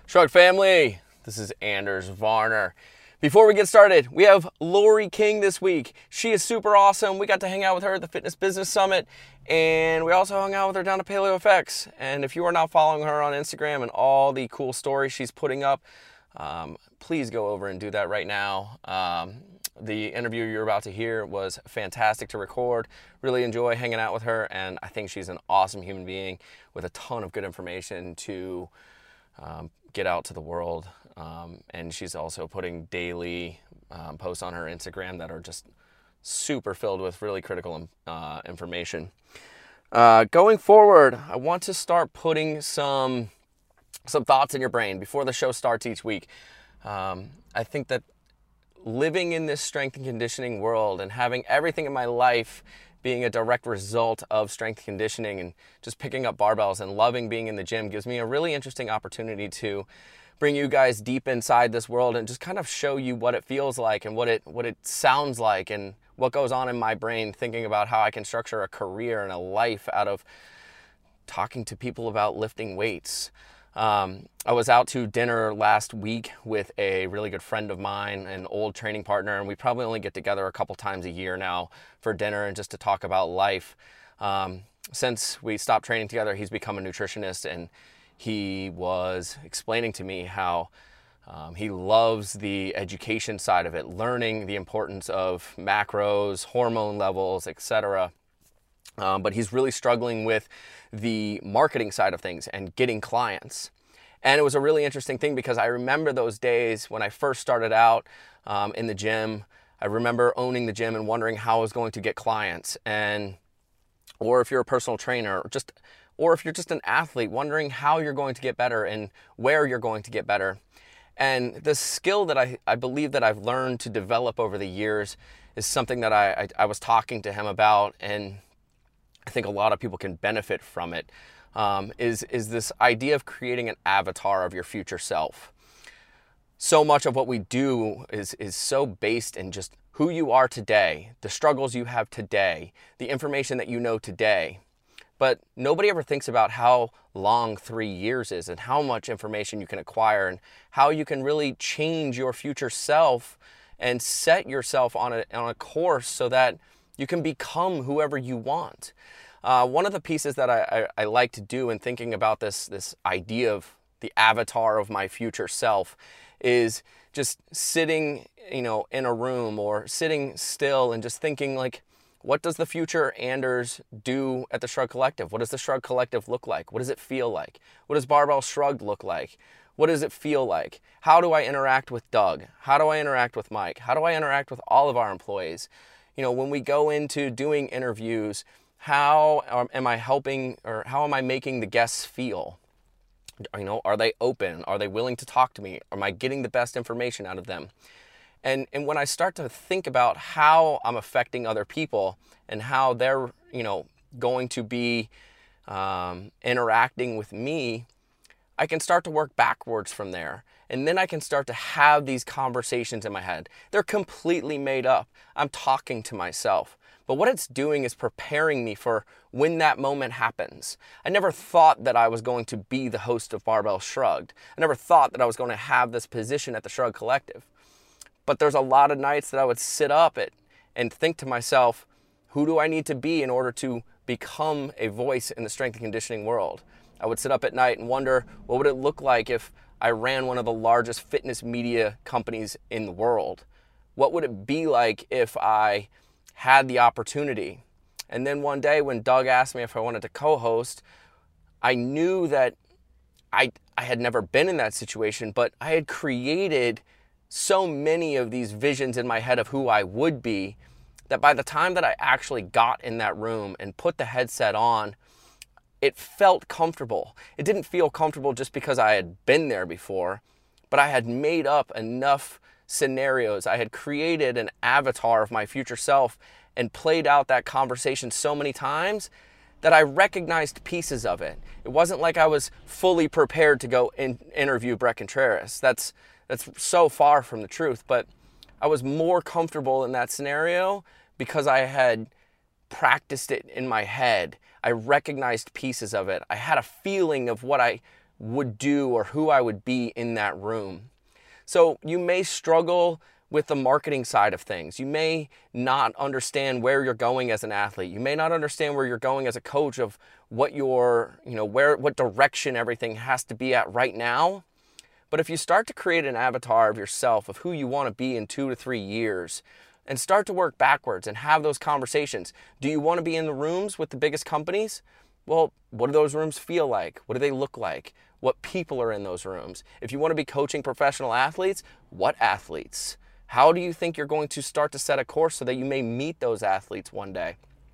Shrug family, this is Anders Varner. Before we get started, we have Lori King this week. She is super awesome. We got to hang out with her at the Fitness Business Summit, and we also hung out with her down at PaleoFX. And if you are not following her on Instagram and all the cool stories she's putting up, please go over and do that right now. The interview you're about to hear was fantastic to record. Really enjoy hanging out with her, and I think she's an awesome human being with a ton of good information to get out to the world. And she's also putting daily posts on her Instagram that are just super filled with really critical information. Going forward, I want to start putting some thoughts in your brain before the show starts each week. I think that living in this strength and conditioning world and having everything in my life being a direct result of strength conditioning and just picking up barbells and loving being in the gym gives me a really interesting opportunity to bring you guys deep inside this world and just kind of show you what it feels like and what it sounds like and what goes on in my brain thinking about how I can structure a career and a life out of talking to people about lifting weights. I was out to dinner last week with a really good friend of mine, an old training partner, and we probably only get together a couple times a year now for dinner and just to talk about life. Since we stopped training together, he's become a nutritionist, and he was explaining to me how he loves the education side of it, learning the importance of macros, hormone levels, etc. But he's really struggling with the marketing side of things and getting clients. And it was a really interesting thing because I remember those days when I first started out in the gym. I remember owning the gym and wondering how I was going to get clients, or if you're a personal trainer, or if you're just an athlete, wondering how you're going to get better and where you're going to get better. And the skill that I believe that I've learned to develop over the years is something that I was talking to him about, and I think a lot of people can benefit from it, is this idea of creating an avatar of your future self. So much of what we do is so based in just who you are today, the struggles you have today, the information that you know today. But nobody ever thinks about how long 3 years is and how much information you can acquire and how you can really change your future self and set yourself on a course so that you can become whoever you want. One of the pieces that I like to do in thinking about this idea of the avatar of my future self is just sitting, in a room or sitting still and just thinking like, what does the future Anders do at the Shrug Collective? What does the Shrug Collective look like? What does it feel like? What does Barbell Shrugged look like? What does it feel like? How do I interact with Doug? How do I interact with Mike? How do I interact with all of our employees? When we go into doing interviews, how am I helping, or how am I making the guests feel? Are they open? Are they willing to talk to me? Am I getting the best information out of them? And when I start to think about how I'm affecting other people and how they're, going to be interacting with me, I can start to work backwards from there. And then I can start to have these conversations in my head. They're completely made up. I'm talking to myself. But what it's doing is preparing me for when that moment happens. I never thought that I was going to be the host of Barbell Shrugged. I never thought that I was going to have this position at the Shrug Collective. But there's a lot of nights that I would sit up and think to myself, who do I need to be in order to become a voice in the strength and conditioning world? I would sit up at night and wonder, what would it look like if I ran one of the largest fitness media companies in the world? What would it be like if I had the opportunity? And then one day when Doug asked me if I wanted to co-host, I knew that I had never been in that situation, but I had created so many of these visions in my head of who I would be that by the time that I actually got in that room and put the headset on, it felt comfortable. It didn't feel comfortable just because I had been there before, but I had made up enough scenarios. I had created an avatar of my future self and played out that conversation so many times that I recognized pieces of it. It wasn't like I was fully prepared to go interview Bret Contreras. That's so far from the truth, but I was more comfortable in that scenario because I had practiced it in my head. I recognized pieces of it. I had a feeling of what I would do or who I would be in that room. So you may struggle with the marketing side of things. You may not understand where you're going as an athlete. You may not understand where you're going as a coach of what what direction everything has to be at right now. But if you start to create an avatar of yourself, of who you want to be in 2 to 3 years, and start to work backwards and have those conversations. Do you want to be in the rooms with the biggest companies? Well, what do those rooms feel like? What do they look like? What people are in those rooms? If you want to be coaching professional athletes, what athletes? How do you think you're going to start to set a course so that you may meet those athletes one day?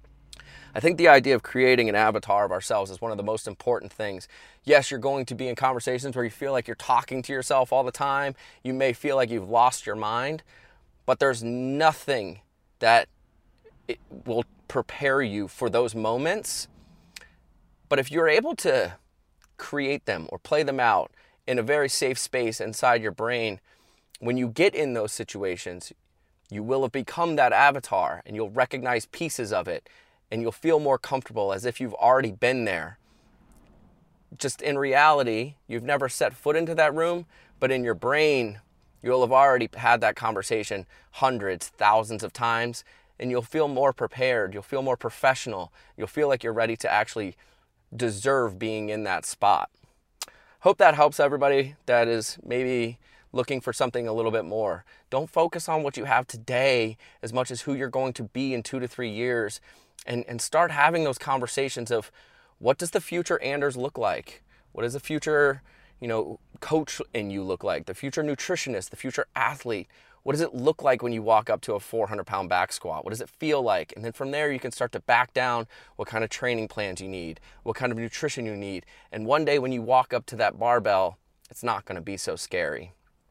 I think the idea of creating an avatar of ourselves is one of the most important things. Yes, you're going to be in conversations where you feel like you're talking to yourself all the time. You may feel like you've lost your mind, but there's nothing that will prepare you for those moments. But if you're able to create them or play them out in a very safe space inside your brain, when you get in those situations, you will have become that avatar and you'll recognize pieces of it and you'll feel more comfortable as if you've already been there. Just in reality, you've never set foot into that room, but in your brain, you'll have already had that conversation hundreds, thousands of times, and you'll feel more prepared. You'll feel more professional. You'll feel like you're ready to actually deserve being in that spot. Hope that helps everybody that is maybe looking for something a little bit more. Don't focus on what you have today as much as who you're going to be in 2 to 3 years, and start having those conversations of what does the future Anders look like? What does the future coach in you look like? The future nutritionist, the future athlete. What does it look like when you walk up to a 400-pound back squat? What does it feel like? And then from there, you can start to back down what kind of training plans you need, what kind of nutrition you need. And one day when you walk up to that barbell, it's not going to be so scary.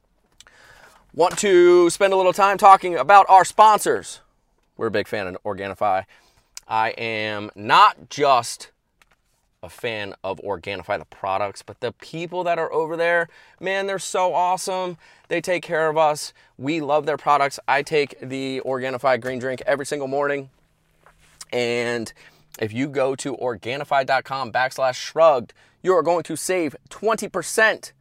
Want to spend a little time talking about our sponsors. We're a big fan of Organifi. I am not just a fan of Organifi, the products, but the people that are over there, man, they're so awesome. They take care of us. We love their products. I take the Organifi green drink every single morning. And if you go to Organifi.com/shrugged, you are going to save 20%.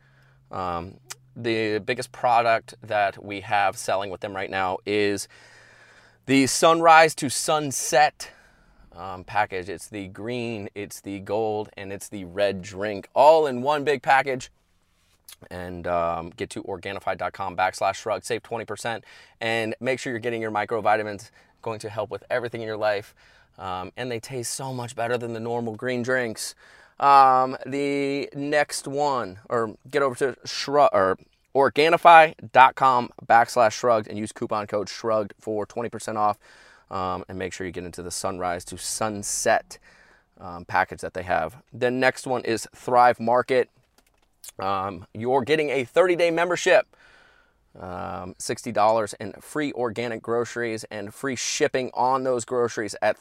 The biggest product that we have selling with them right now is the Sunrise to Sunset package. It's the green, it's the gold, and it's the red drink, all in one big package. And get to Organifi.com/shrugged, save 20%, and make sure you're getting your microvitamins. Going to help with everything in your life, and they taste so much better than the normal green drinks. The next one, or get over to Organifi.com/shrugged and use coupon code shrugged for 20% off. And make sure you get into the Sunrise to Sunset package that they have. The next one is Thrive Market. You're getting a 30-day membership, $60 in free organic groceries and free shipping on those groceries at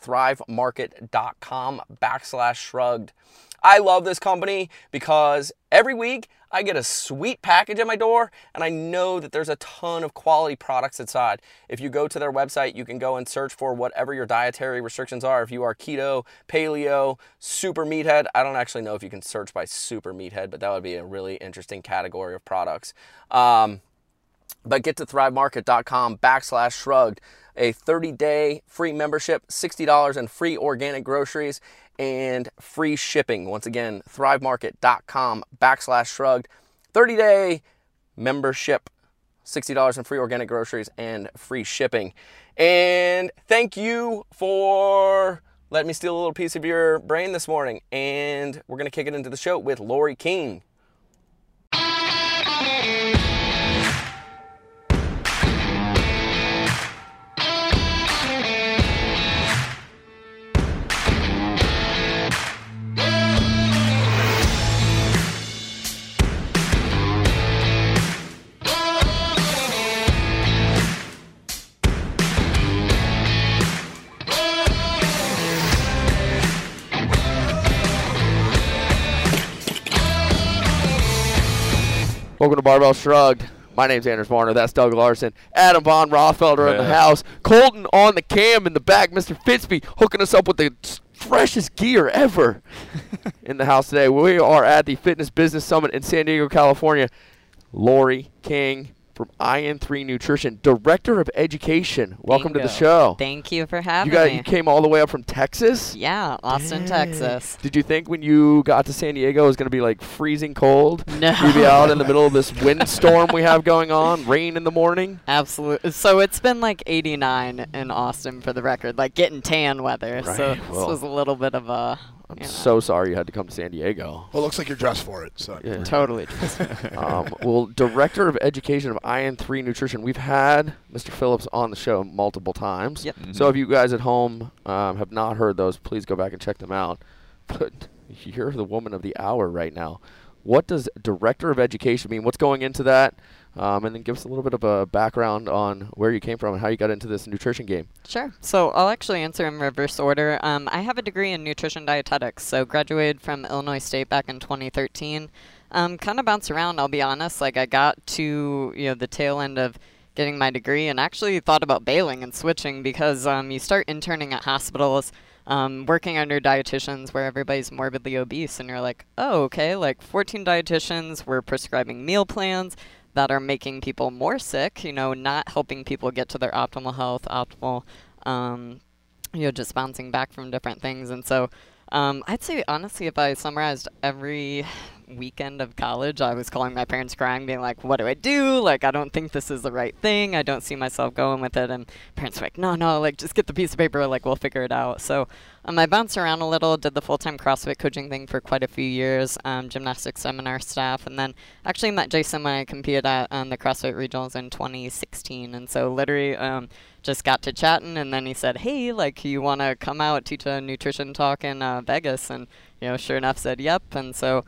thrivemarket.com/shrugged. I love this company because every week I get a sweet package at my door, and I know that there's a ton of quality products inside. If you go to their website, you can go and search for whatever your dietary restrictions are. If you are keto, paleo, super meathead, I don't actually know if you can search by super meathead, but that would be a really interesting category of products. But get to thrivemarket.com/shrugged, a 30-day free membership, $60 in free organic groceries, and free shipping. Once again, thrivemarket.com/shrugged, 30-day membership, $60 in free organic groceries, and free shipping. And thank you for letting me steal a little piece of your brain this morning. And we're going to kick it into the show with Lori King. Welcome to Barbell Shrugged. My name's Anders Varner. That's Doug Larson. Adam Von Rothfelder in the house. Colton on the cam in the back. Mr. Fitzby hooking us up with the freshest gear ever in the house today. We are at the Fitness Business Summit in San Diego, California. Lori King from IN3 Nutrition, Director of Education. Welcome to the show. Thank you for having me. You came all the way up from Texas? Yeah, Austin, Texas. Did you think when you got to San Diego it was going to be like freezing cold? No. You'd be out in the middle of this windstorm we have going on, rain in the morning? Absolutely. So it's been like 89 in Austin for the record, like getting tan weather. Right. So this was a little bit of a... I'm so sorry you had to come to San Diego. Well, it looks like you're dressed for it. So Yeah. Totally. Well, Director of Education of IN3 Nutrition. We've had Mr. Phillips on the show multiple times. Yep. So if you guys at home have not heard those, please go back and check them out. But you're the woman of the hour right now. What does Director of Education mean? What's going into that? And then give us a little bit of a background on where you came from and how you got into this nutrition game. Sure. So I'll actually answer in reverse order. I have a degree in nutrition dietetics, so graduated from Illinois State back in 2013. Kind of bounced around, I'll be honest. Like I got to the tail end of getting my degree and actually thought about bailing and switching because you start interning at hospitals, working under dietitians where everybody's morbidly obese, and you're like, oh, okay, like 14 dietitians were prescribing meal plans that are making people more sick, not helping people get to their optimal health, just bouncing back from different things. And so I'd say, honestly, if I summarized every weekend of college, I was calling my parents crying, being like, what do I do? Like, I don't think this is the right thing. I don't see myself going with it. And parents were like, no, like, just get the piece of paper. Like, we'll figure it out. So I bounced around a little, did the full-time CrossFit coaching thing for quite a few years, gymnastics seminar staff, and then actually met Jason when I competed at the CrossFit Regionals in 2016. And so literally just got to chatting, and then he said, hey, like, you want to come out, teach a nutrition talk in Vegas? And, sure enough said, yep. And so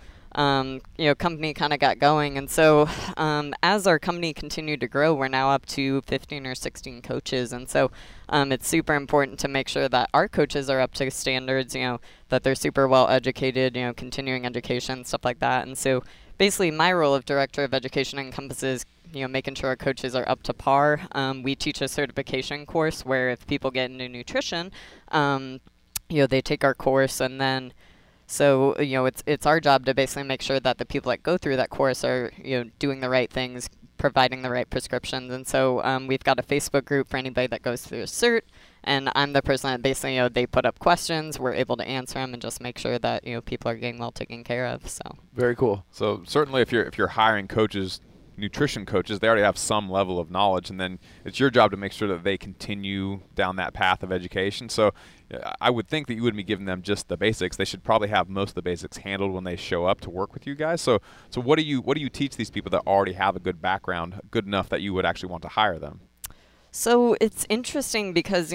company kind of got going. And so as our company continued to grow, we're now up to 15 or 16 coaches. And so it's super important to make sure that our coaches are up to standards, that they're super well educated, continuing education, stuff like that. And so basically my role of Director of Education encompasses making sure our coaches are up to par. We teach a certification course where if people get into nutrition, they take our course, and then so, it's our job to basically make sure that the people that go through that course are, doing the right things, providing the right prescriptions. And so we've got a Facebook group for anybody that goes through a cert, and I'm the person that basically, they put up questions, we're able to answer them and just make sure that, people are getting well taken care of. So very cool. So certainly if you're hiring coaches, nutrition coaches, they already have some level of knowledge, and then it's your job to make sure that they continue down that path of education. So I would think that you wouldn't be giving them just the basics. They should probably have most of the basics handled when they show up to work with you guys. So what do you teach these people that already have a good background, good enough that you would actually want to hire them? So it's interesting because,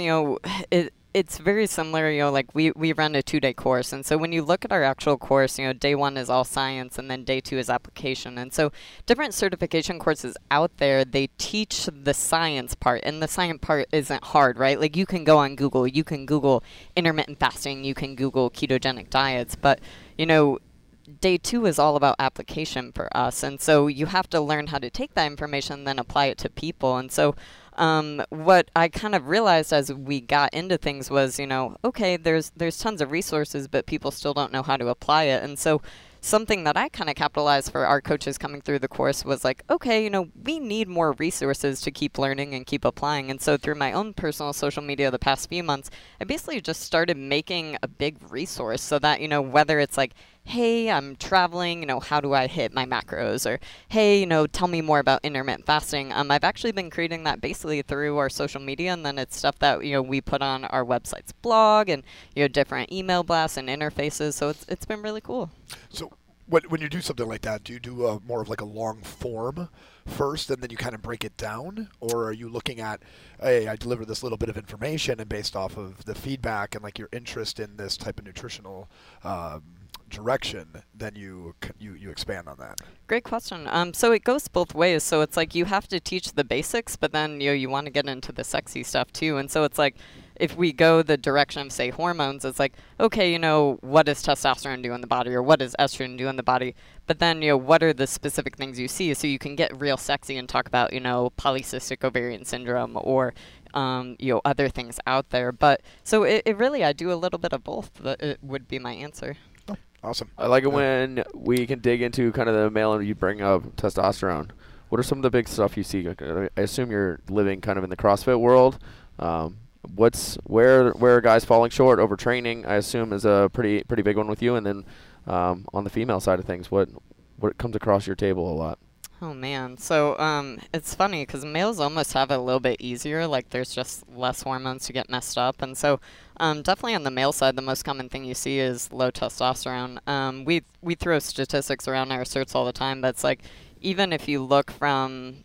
it's very similar, like we run a 2-day course. And so when you look at our actual course, day 1 is all science and then day 2 is application. And so different certification courses out there, they teach the science part, and the science part isn't hard, right? Like you can go on Google, you can Google intermittent fasting, you can Google ketogenic diets, but day 2 is all about application for us. And so you have to learn how to take that information and then apply it to people. And so what I kind of realized as we got into things was, okay, there's tons of resources, but people still don't know how to apply it. And so something that I kind of capitalized for our coaches coming through the course was like, okay, we need more resources to keep learning and keep applying. And so through my own personal social media the past few months, I basically just started making a big resource so that, whether it's like, hey, I'm traveling, how do I hit my macros? Or, hey, tell me more about intermittent fasting. I've actually been creating that basically through our social media, and then it's stuff that, we put on our website's blog and, different email blasts and interfaces. So it's been really cool. So when you do something like that, do you do more of like a long form first and then you kind of break it down? Or are you looking at, hey, I deliver this little bit of information and based off of the feedback and like your interest in this type of nutritional direction, then you expand on that? Great question. So it goes both ways. So it's like you have to teach the basics, but then you want to get into the sexy stuff too. And so it's like if we go the direction of, say, hormones, it's like, okay, what does testosterone do in the body, or what does estrogen do in the body? But then, what are the specific things you see? So you can get real sexy and talk about, polycystic ovarian syndrome, or other things out there. But so it really, I do a little bit of both. It would be my answer. Awesome. I like it when we can dig into kind of the male and you bring up testosterone. What are some of the big stuff you see? I assume you're living kind of in the CrossFit world. Where are guys falling short? Overtraining, I assume, is a pretty big one with you. And then on the female side of things, what comes across your table a lot? Oh man, so it's funny because males almost have it a little bit easier. Like there's just less hormones to get messed up, and so definitely on the male side, the most common thing you see is low testosterone. We throw statistics around our certs all the time, but it's like even if you look from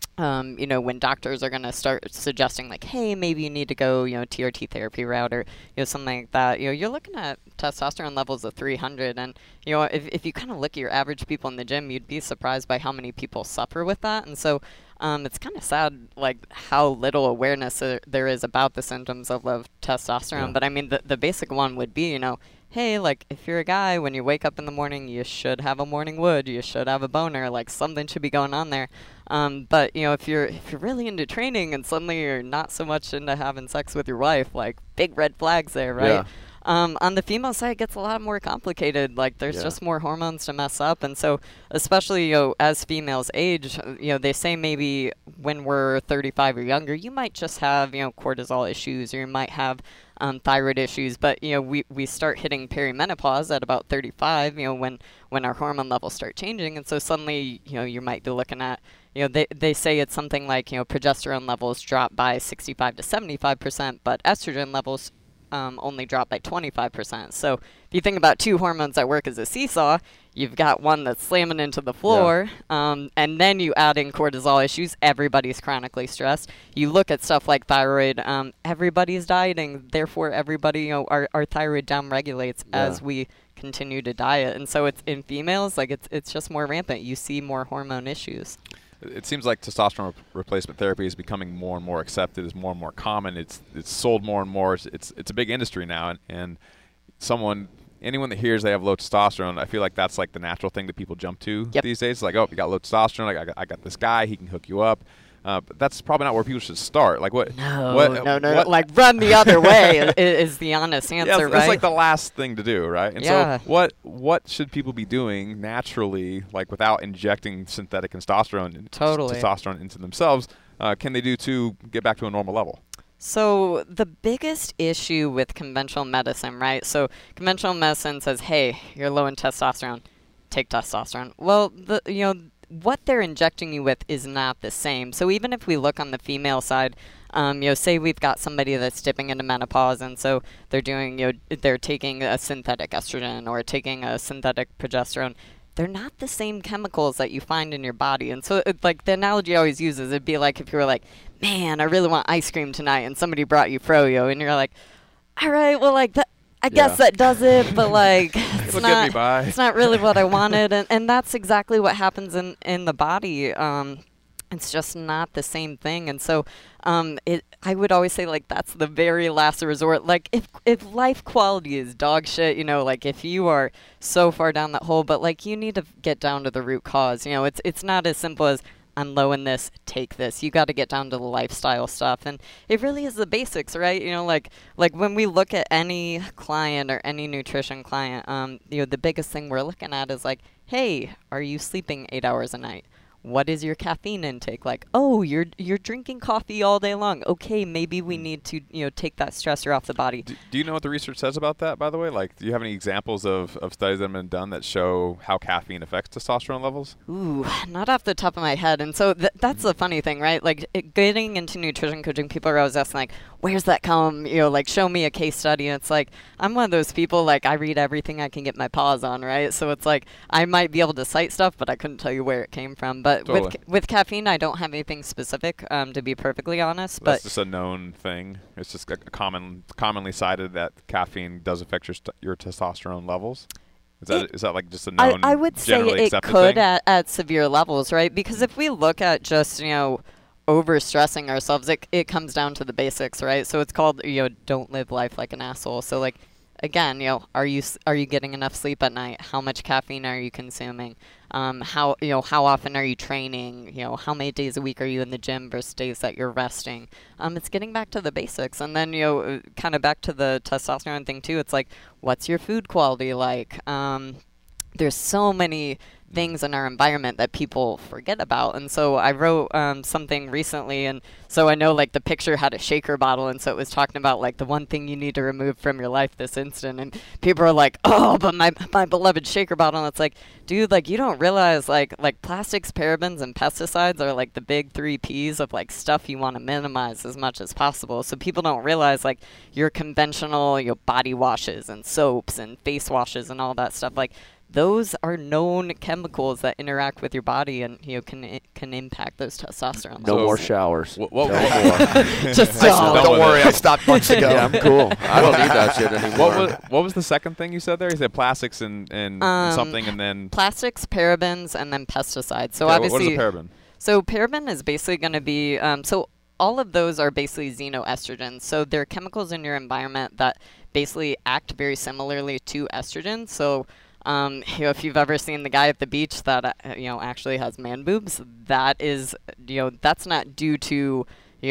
when doctors are going to start suggesting like, hey, maybe you need to go, TRT therapy route or, something like that, you're looking at testosterone levels of 300. And, if you kind of look at your average people in the gym, you'd be surprised by how many people suffer with that. And so it's kind of sad, like how little awareness there is about the symptoms of low testosterone. Yeah. But I mean, the basic one would be, hey, like if you're a guy, when you wake up in the morning, you should have a morning wood, you should have a boner, like something should be going on there. But if you're really into training and suddenly you're not so much into having sex with your wife, like big red flags there, right? Yeah. On the female side, it gets a lot more complicated. Like there's just more hormones to mess up, and so especially as females age, they say maybe when we're 35 or younger, you might just have cortisol issues, or you might have thyroid issues. But we start hitting perimenopause at about 35. When our hormone levels start changing, and so suddenly you might be looking at they say it's something like progesterone levels drop by 65 to 75%, but estrogen levels only drop by 25%. So if you think about two hormones that work as a seesaw, you've got one that's slamming into the floor, and then you add in cortisol issues. Everybody's chronically stressed. You look at stuff like thyroid. Everybody's dieting. Therefore, everybody, our thyroid downregulates as we continue to diet. And so it's in females, like it's just more rampant. You see more hormone issues. It seems like testosterone replacement therapy is becoming more and more accepted, is more and more common. It's sold more and more. It's a big industry now, and anyone that hears they have low testosterone, I feel like that's like the natural thing that people jump to these days. Like, oh, you got low testosterone. I got this guy. He can hook you up. But that's probably not where people should start. Like what? No. Like run the other way is the honest answer, right? That's like the last thing to do, right? And so what should people be doing naturally, like without injecting synthetic testosterone into themselves? Can they do to get back to a normal level? So the biggest issue with conventional medicine, right? So conventional medicine says, hey, you're low in testosterone, take testosterone. Well, what they're injecting you with is not the same. So even if we look on the female side, say we've got somebody that's dipping into menopause, and so they're doing, they're taking a synthetic estrogen or taking a synthetic progesterone. They're not the same chemicals that you find in your body. And so like the analogy I always use is it'd be like if you were like, man, I really want ice cream tonight, and somebody brought you froyo, and you're like, all right, well, like that. I guess that does it, but like it's not really what I wanted, and that's exactly what happens in the body. It's just not the same thing, and so I would always say like that's the very last resort. Like if life quality is dog shit, like if you are so far down that hole, but like you need to get down to the root cause. It's not as simple as I'm low in this, take this. You got to get down to the lifestyle stuff. And it really is the basics, right? Like when we look at any client or any nutrition client, the biggest thing we're looking at is like, hey, are you sleeping 8 hours a night? What is your caffeine intake? Like, oh, you're drinking coffee all day long. Okay, maybe we need to take that stressor off the body. Do you know what the research says about that, by the way? Like, do you have any examples of studies that have been done that show how caffeine affects testosterone levels? Ooh, not off the top of my head. And so that's the funny thing, right? Like getting into nutrition coaching, people are always asking like, where's that come? Like show me a case study. And it's like, I'm one of those people, like I read everything I can get my paws on, right? So it's like, I might be able to cite stuff, but I couldn't tell you where it came from. But totally. with caffeine, I don't have anything specific, to be perfectly honest. That's just a known thing. It's just commonly cited that caffeine does affect your testosterone levels. Is that like just a known, I would say it could thing? at severe levels, right? Because if we look at just, overstressing ourselves, it comes down to the basics, right? So it's called, don't live life like an asshole. So like, again, are you getting enough sleep at night? How much caffeine are you consuming? how how often are you training, how many days a week are you in the gym versus days that you're resting. It's getting back to the basics, and then kind of back to the testosterone thing too. It's like, what's your food quality like? There's so many things in our environment that people forget about. And so I wrote something recently, and so I know like the picture had a shaker bottle, and so it was talking about like the one thing you need to remove from your life this instant, and people are like, oh, but my beloved shaker bottle. And it's like, dude, like you don't realize like plastics, parabens, and pesticides are like the big 3 Ps of like stuff you want to minimize as much as possible. So people don't realize like your conventional body washes and soaps and face washes and all that stuff, like those are known chemicals that interact with your body and can impact those testosterone No levels. more showers. Just Don't worry, I stopped months ago. Yeah, I'm cool. I don't need that shit anymore. What was the second thing you said there? You said plastics and something, and then plastics, parabens, and then pesticides. So okay, obviously, what is a paraben? So paraben is basically going to be so all of those are basically xenoestrogens. So they're chemicals in your environment that basically act very similarly to estrogen. So if you've ever seen the guy at the beach that actually has man boobs, that is that's not due to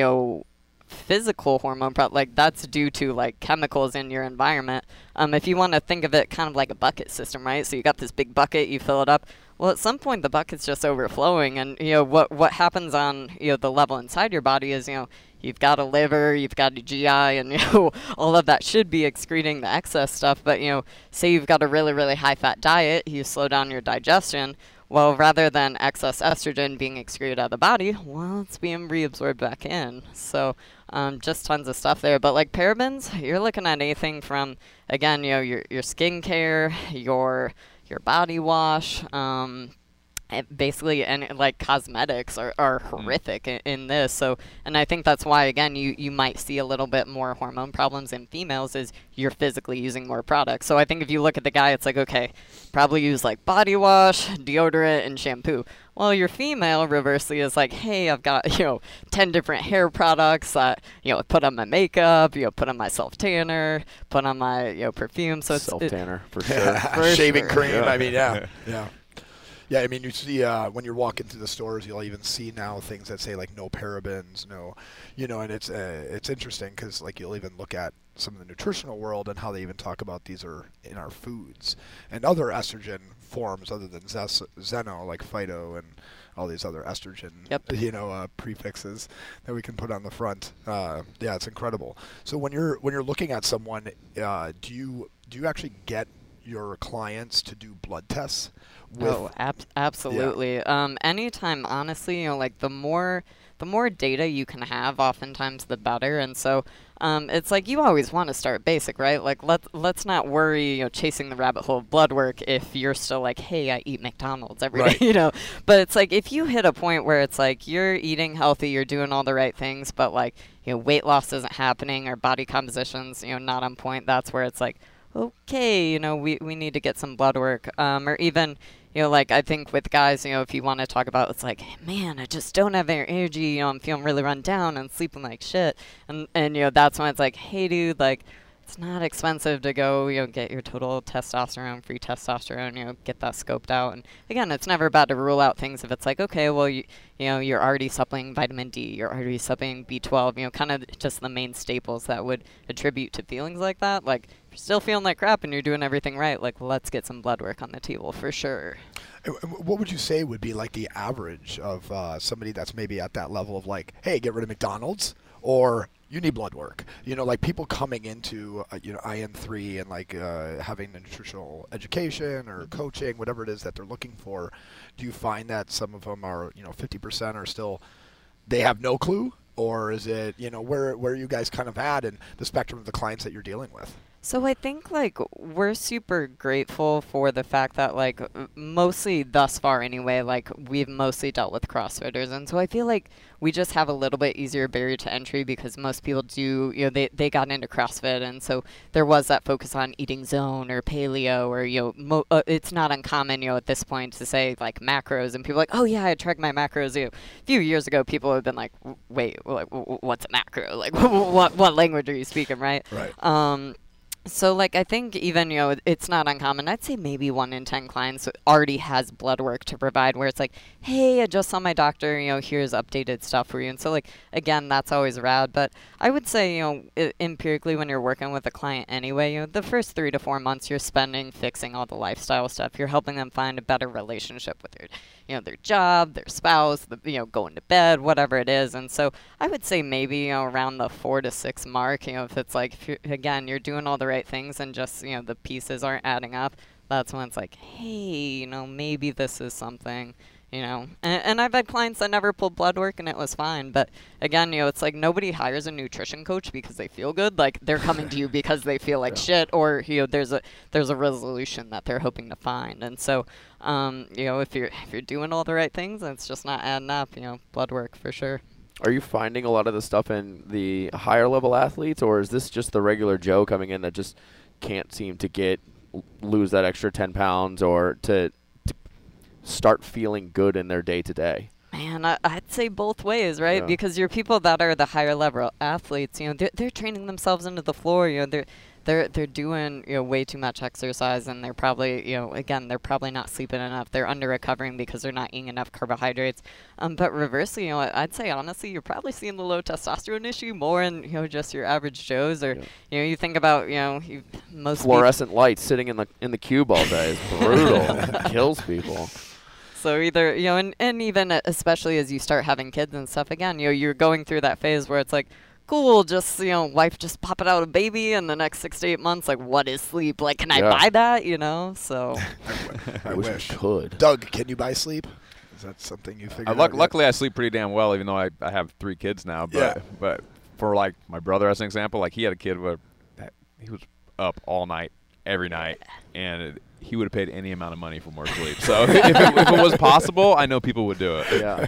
physical hormone that's due to like chemicals in your environment. If you want to think of it kind of like a bucket system, right? So you got this big bucket, you fill it up. Well, at some point the bucket's just overflowing, and what happens on the level inside your body is you've got a liver, you've got a GI, and all of that should be excreting the excess stuff. But say you've got a really, really high fat diet, you slow down your digestion. Well, rather than excess estrogen being excreted out of the body, well, it's being reabsorbed back in. So just tons of stuff there. But like parabens, you're looking at anything from, again, your skincare, your body wash, basically, and like cosmetics are horrific in this. So, and I think that's why, again, you might see a little bit more hormone problems in females is you're physically using more products. So I think if you look at the guy, it's like, okay, probably use like body wash, deodorant, and shampoo. Well, your female reversely is like, hey, I've got 10 different hair products. Put on my makeup, put on my self tanner, put on my perfume. So it's self tanner for sure. Shaving cream. Yeah. I mean, yeah. Yeah, I mean, you see when you're walking through the stores, you'll even see now things that say like no parabens, no, and it's interesting because like you'll even look at some of the nutritional world and how they even talk about these are in our foods and other estrogen forms other than Xeno, like phyto and all these other estrogen, prefixes that we can put on the front. Yeah, it's incredible. So when you're looking at someone, do you actually get your clients to do blood tests? Absolutely. Yeah. Anytime, honestly, like the more data you can have, oftentimes the better. And so it's like you always want to start basic, right? Like let's not worry, chasing the rabbit hole of blood work if you're still like, hey, I eat McDonald's every day, But it's like if you hit a point where it's like you're eating healthy, you're doing all the right things, but like weight loss isn't happening or body composition's not on point, that's where it's like, okay, we need to get some blood work. Or even, like I think with guys, if you want to talk about, it's like, man, I just don't have any energy, I'm feeling really run down and sleeping like shit. And that's when it's like, hey, dude, like, it's not expensive to go, get your total testosterone, free testosterone, get that scoped out. And again, it's never bad to rule out things if it's like, okay, well, you're already supplementing vitamin D, you're already supplementing B12, kind of just the main staples that would attribute to feelings like that. Like, if you're still feeling like crap and you're doing everything right, like, let's get some blood work on the table for sure. What would you say would be like the average of somebody that's maybe at that level of like, hey, get rid of McDonald's, or you need blood work? Like people coming into IN3 and like having the nutritional education or coaching, whatever it is that they're looking for. Do you find that some of them are 50% are still, they have no clue, or is it where are you guys kind of at in the spectrum of the clients that you're dealing with? So I think like we're super grateful for the fact that like mostly thus far anyway, like we've mostly dealt with CrossFitters, and so I feel like we just have a little bit easier barrier to entry because most people do, they got into CrossFit, and so there was that focus on eating zone or paleo, or it's not uncommon at this point to say like macros, and people are like, oh yeah, I tracked my macros. A few years ago, people have been like, wait, like, what's a macro? Like what language are you speaking, right? Right. So, like, I think even, it's not uncommon. I'd say maybe 1 in 10 clients already has blood work to provide where it's like, hey, I just saw my doctor, here's updated stuff for you. And so, like, again, that's always rad. But I would say, empirically, when you're working with a client anyway, the first 3 to 4 months you're spending fixing all the lifestyle stuff. You're helping them find a better relationship with their job, their spouse, going to bed, whatever it is. And so I would say maybe, around the 4 to 6 mark, if it's like, you're doing all the right things and just, the pieces aren't adding up, that's when it's like, hey, maybe this is something, And I've had clients that never pulled blood work and it was fine. But again, it's like nobody hires a nutrition coach because they feel good. Like they're coming to you because they feel like shit, or there's a resolution that they're hoping to find. And so, if you're doing all the right things and it's just not adding up, blood work for sure. Are you finding a lot of the stuff in the higher level athletes, or is this just the regular Joe coming in that just can't seem to lose that extra 10 pounds or to start feeling good in their day-to-day? Man, I'd say both ways, right? Yeah. Because your people that are the higher level athletes, they're training themselves into the floor. They're doing way too much exercise, and they're probably again, they're probably not sleeping enough. They're under recovering because they're not eating enough carbohydrates. But reversely, I'd say honestly, you're probably seeing the low testosterone issue more in just your average Joes, or you think about most fluorescent lights sitting in the cube all day is brutal. It kills people. So either, and even especially as you start having kids and stuff, again, you're going through that phase where it's like, cool, just, wife just popping out a baby in the next 6 to 8 months. Like, what is sleep? Like, can I buy that, So. I wish I could. Doug, can you buy sleep? Is that something you figured out? Luckily, I sleep pretty damn well, even though I have 3 kids now. But for, like, my brother as an example, like, he had a kid where he was up all night, every night, and he would have paid any amount of money for more sleep. So if it was possible, I know people would do it. Yeah.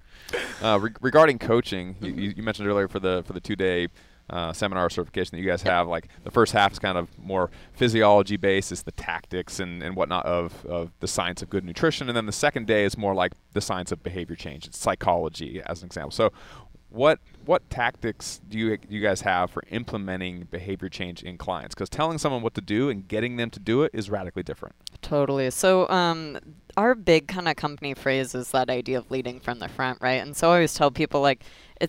Regarding coaching, you mentioned earlier for the 2-day seminar certification that you guys have, like the first half is kind of more physiology based, it's the tactics and whatnot of the science of good nutrition, and then the second day is more like the science of behavior change. It's psychology as an example. So what tactics do you guys have for implementing behavior change in clients? Because telling someone what to do and getting them to do it is radically different. Totally. So our big kind of company phrase is that idea of leading from the front, right? And so I always tell people, like,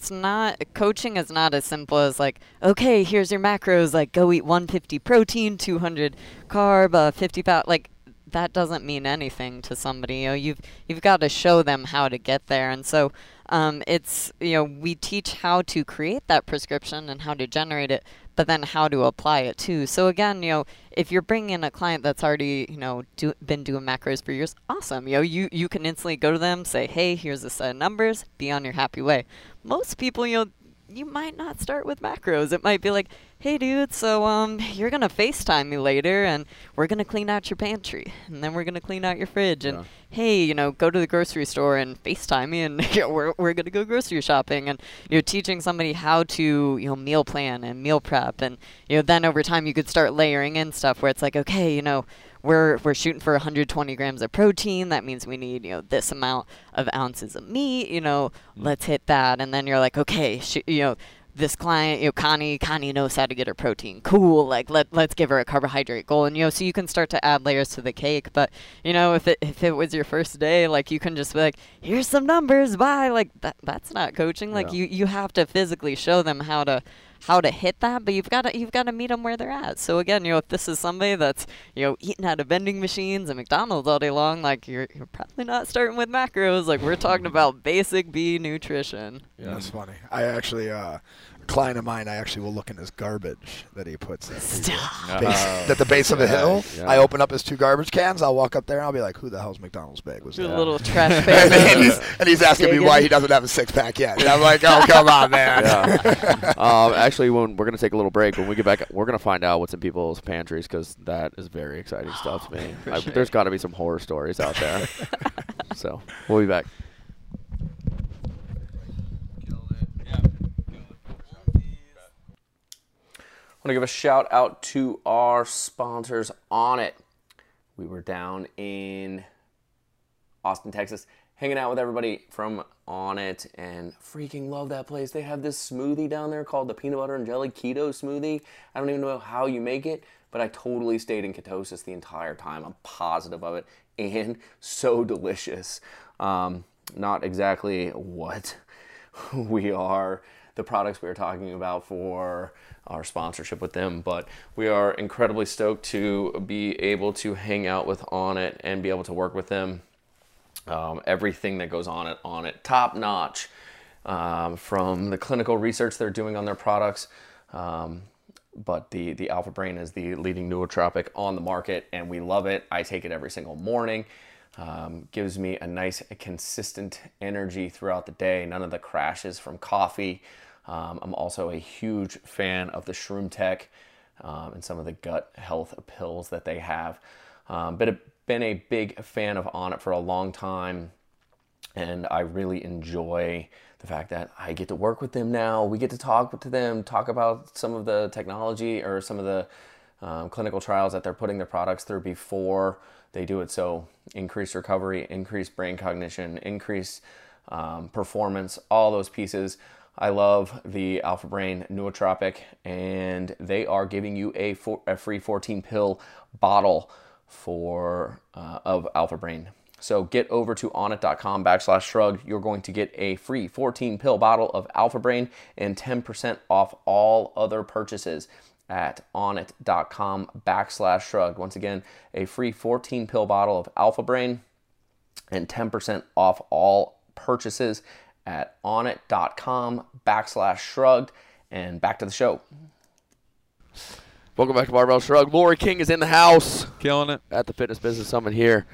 coaching is not as simple as like, okay, here's your macros, like go eat 150 protein, 200 carb, 50 fat. Like, that doesn't mean anything to somebody. You've got to show them how to get there. And so it's, we teach how to create that prescription and how to generate it, but then how to apply it too. So again, if you're bringing in a client that's already, been doing macros for years, awesome. You can instantly go to them, say, hey, here's a set of numbers, be on your happy way. Most people, you might not start with macros. It might be like, hey, dude, so you're going to FaceTime me later, and we're going to clean out your pantry, and then we're going to clean out your fridge, and hey, go to the grocery store and FaceTime me, and we're going to go grocery shopping. And you're teaching somebody how to, meal plan and meal prep. And, then over time you could start layering in stuff where it's like, okay, we're shooting for 120 grams of protein. That means we need, this amount of ounces of meat, let's hit that. And then you're like, okay, this client, Connie knows how to get her protein. Cool. Like, let's give her a carbohydrate goal. And, so you can start to add layers to the cake. But, if it was your first day, like, you can just be like, here's some numbers, bye. Like, that's not coaching. Like, you have to physically show them how to hit that, but you've got to meet them where they're at. So again, if this is somebody that's, eating out of vending machines and McDonald's all day long, like, you're probably not starting with macros. Like, we're talking about basic B nutrition. Yeah, that's funny. I actually, a client of mine, I actually will look in his garbage that he puts at at the base of a hill. Yeah. I open up his 2 garbage cans. I'll walk up there and I'll be like, who the hell's McDonald's bag was Do a that? little trash bag. and he's asking me why he doesn't have a 6-pack yet. And I'm like, oh, come on, man. Actually, when we're going to take a little break, when we get back, we're going to find out what's in people's pantries, because that is very exciting stuff to me. Sure. There's got to be some horror stories out there. So we'll be back. I want to give a shout out to our sponsors on it. We were down in Austin, Texas, hanging out with everybody from On It, and freaking love that place. They have this smoothie down there called the peanut butter and jelly keto smoothie. I don't even know how you make it, but I totally stayed in ketosis the entire time. I'm positive of it, and so delicious. Not exactly what the products we are talking about for our sponsorship with them, but we are incredibly stoked to be able to hang out with On It and be able to work with them. Everything that goes on it, top notch, from the clinical research they're doing on their products. But the Alpha Brain is the leading nootropic on the market, and we love it. I take it every single morning. Gives me a nice, consistent energy throughout the day. None of the crashes from coffee. I'm also a huge fan of the Shroom Tech and some of the gut health pills that they have. Been a big fan of On It for a long time, and I really enjoy the fact that I get to work with them now. We get to talk to them, talk about some of the technology or some of the clinical trials that they're putting their products through before they do it. So increased recovery, increased brain cognition, increased performance, all those pieces. I love the Alpha Brain nootropic, and they are giving you a free 14-pill bottle of Alpha Brain. So get over to onnit.com/shrug. You're going to get a free 14-pill bottle of Alpha Brain and 10% off all other purchases at onnit.com/shrug. Once again, a free 14-pill bottle of Alpha Brain and 10% off all purchases at onnit.com/shrugged. And back to the show. Welcome back to Barbell Shrug. Lori King is in the house. Killing it. At the Fitness Business Summit here.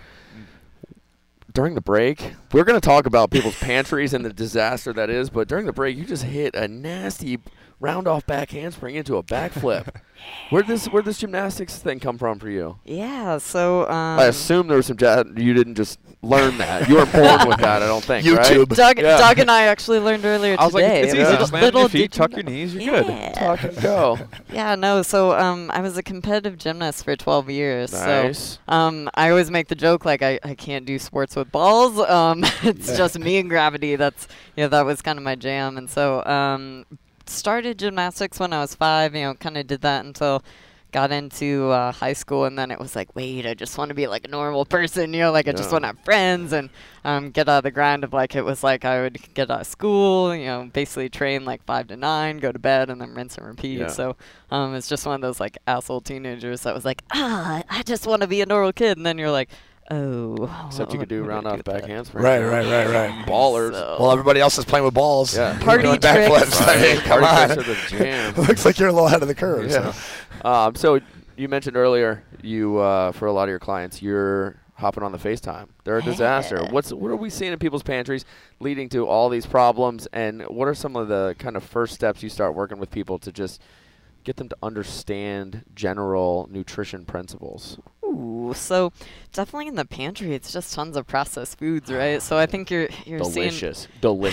During the break, we're going to talk about people's pantries and the disaster that is, but during the break, you just hit a nasty round-off back handspring into a backflip. Where'd this gymnastics thing come from for you? Yeah, so I assume there was some you didn't just learn that. You weren't born with that, I don't think, YouTube. right? Doug and I actually learned earlier I was like, today. it's easy. Just land on your feet, tuck your knees, you're good. Talk and go. Yeah, no, so I was a competitive gymnast for 12 years. Nice. So I always make the joke, like, I can't do sports with balls. It's just me and gravity. That was kind of my jam. And so started gymnastics when I was 5, kind of did that until got into high school, and then it was like, wait, I just want to be like a normal person, I just want to have friends and get out of the grind of, like, it was like I would get out of school, basically train like 5 to 9, go to bed, and then rinse and repeat. Yeah. So it's just one of those like asshole teenagers that was like, I just want to be a normal kid, and then you're like, oh. Except you could do round-off back handspring. Right. Ballers. So Well, everybody else is playing with balls. Yeah. Party Doing tricks. backflips. I mean, come Party on. tricks are the jam. Looks like you're a little ahead of the curve. Yeah. So. So you mentioned earlier, you for a lot of your clients, you're hopping on the FaceTime. They're a disaster. What are we seeing in people's pantries leading to all these problems, and what are some of the kind of first steps you start working with people to just get them to understand general nutrition principles? Ooh, so definitely in the pantry, it's just tons of processed foods, right? So I think you're Delicious.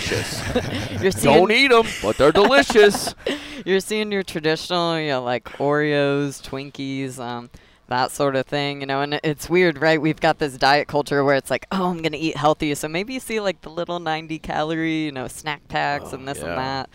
seeing you're seeing Don't eat them, but they're delicious. you're seeing your traditional, like Oreos, Twinkies, that sort of thing, and it's weird, right? We've got this diet culture where it's like, oh, I'm going to eat healthy. So maybe you see like the little 90-calorie, snack packs and this and that.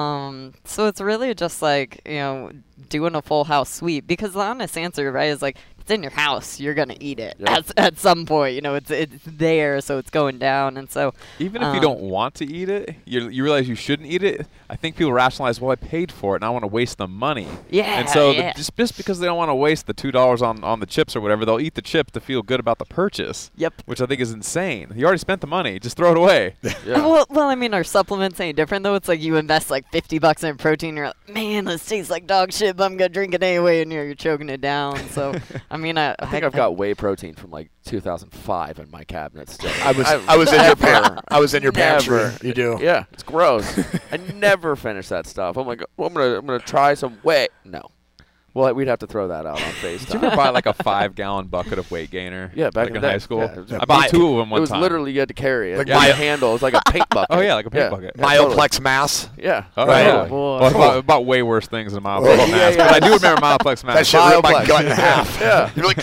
So it's really just like, doing a full house sweep, because the honest answer, right, is like, it's in your house, you're going to eat it at some point. It's there, so it's going down. And so Even if you don't want to eat it, you realize you shouldn't eat it. I think people rationalize, well, I paid for it and I want to waste the money. Yeah, And so yeah. just because they don't want to waste the $2 on the chips or whatever, they'll eat the chip to feel good about the purchase. Yep. Which I think is insane. You already spent the money. Just throw it away. Yeah. Well, I mean, our supplements ain't different, though. It's like you invest like $50 in protein, you're like, man, this tastes like dog shit, but I'm going to drink it anyway, and you're choking it down. So, I mean, I I think I've got whey protein from like 2005 in my cabinet still. I was in your I was in your pantry. Never. You do. Yeah, it's gross. I never finish that stuff. I'm like, well, I'm gonna try some whey. No. Well, we'd have to throw that out on FaceTime. Did you ever buy like a 5-gallon bucket of weight gainer? Yeah, back like in in the high day. school. Yeah. I bought 2 of them It one was time. literally you had to carry it. Like Like my- the handle. It was like a paint bucket. Oh yeah, like a paint bucket. Yeah, totally. Myoplex mass. Yeah. Oh, Right. really? Boy. Well, I bought way worse things than Myoplex Oh, mass, yeah. but I do remember Myoplex mass. That shit ripped my Myoplex. gut in half. Yeah. You're like, oh.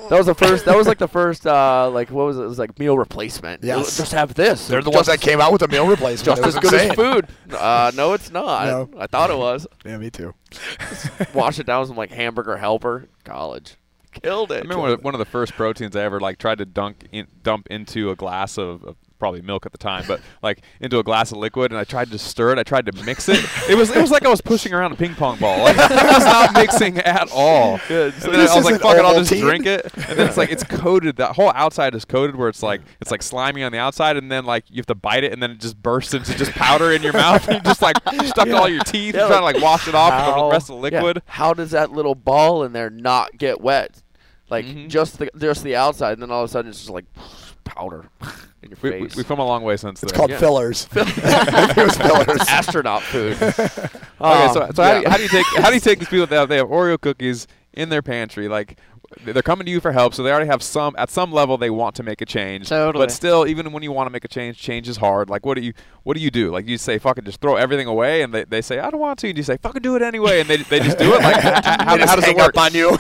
That was the first. That was like the first. Like what was it? It was like meal replacement. Yes. Just have this. They're the ones that came out with a meal replacement. Just It was as good insane. as food. No, it's not. No. I thought it was. Yeah, me too. Wash it down with some like hamburger helper. College. Killed it. I remember one of the first proteins I ever like tried to dump into a glass of probably milk at the time, but like into a glass of liquid, and I tried to stir it. I tried to mix it. It was like I was pushing around a ping pong ball. Like it was not mixing at all. Good. And then I was like, fuck it, I'll just Ovaltine? drink it. And then it's like it's coated. That whole outside is coated where it's like slimy on the outside, and then like you have to bite it, and then it just bursts into just powder in your mouth. And you just like stuck to all your teeth, Yeah, and trying to like wash it off with the rest of the Yeah. liquid. How does that little ball in there not get wet? Like Mhm. just the outside, and then all of a sudden it's just like powder in your face. We've come a long way since It's then. called Yeah. fillers. It was fillers. astronaut food. Okay, so yeah. how do you take these people that they have Oreo cookies in their pantry? Like they're coming to you for help, so they already have at some level they want to make a change. Totally. But still, even when you want to make a change is hard. Like what do you do? Like you say fucking just throw everything away, and they say I don't want to, and you say fucking do it anyway, and they just do it. Like how They just does it hang work? up on you.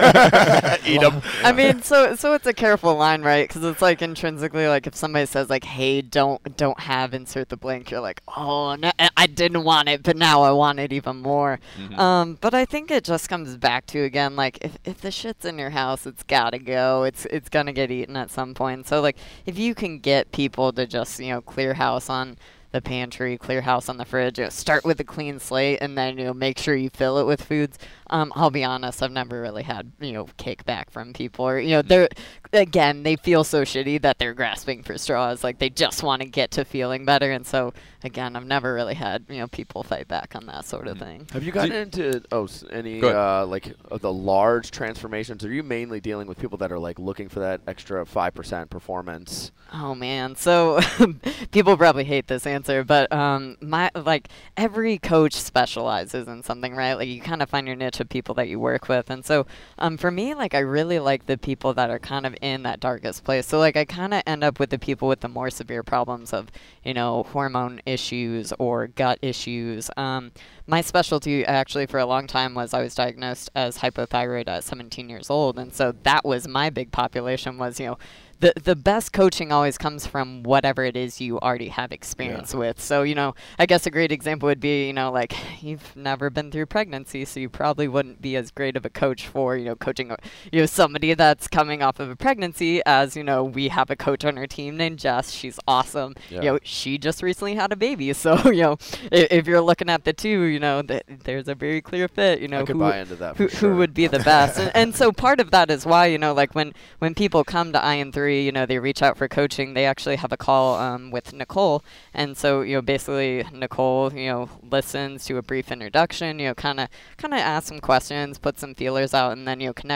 Eat them. I mean, so it's a careful line, right? Because it's like intrinsically, like if somebody says like, "Hey, don't have insert the blank," you're like, "Oh, no, I didn't want it, but now I want it even more." Mhm. But I think it just comes back to again, like if the shit's in your house, it's gotta go. It's gonna get eaten at some point. So like if you can get people to just clear house on the pantry, clear house on the fridge, start with a clean slate, and then make sure you fill it with foods. I'll be honest, I've never really had kickback from people, or they're again they feel so shitty that they're grasping for straws, like they just want to get to feeling better, and so again I've never really had people fight back on that sort of thing. Have you gotten into any Go ahead. like of the large transformations? Are you mainly dealing with people that are like looking for that extra 5% performance? Oh man, so people probably hate this answer, but every coach specializes in something, right? Like you kind of find your niche of people that you work with, and so for me, like I really like the people that are kind of in that darkest place. So like I kind of end up with the people with the more severe problems of hormone issues or gut issues. My specialty actually for a long time was I was diagnosed as hypothyroid at 17 years old, and so that was my big population was the best coaching always comes from whatever it is you already have experience with. So, I guess a great example would be, like you've never been through pregnancy, so you probably wouldn't be as great of a coach for, coaching, somebody that's coming off of a pregnancy as, we have a coach on our team named Jess. She's awesome. Yeah. She just recently had a baby. So, if you're looking at the two, there's a very clear fit, I could buy into that for who sure. would be the best. and so part of that is why, like when people come to IN3, they reach out for coaching, they actually have a call with Nicole. And so, basically Nicole, listens to a brief introduction, kind of asks some questions, puts some feelers out, and then,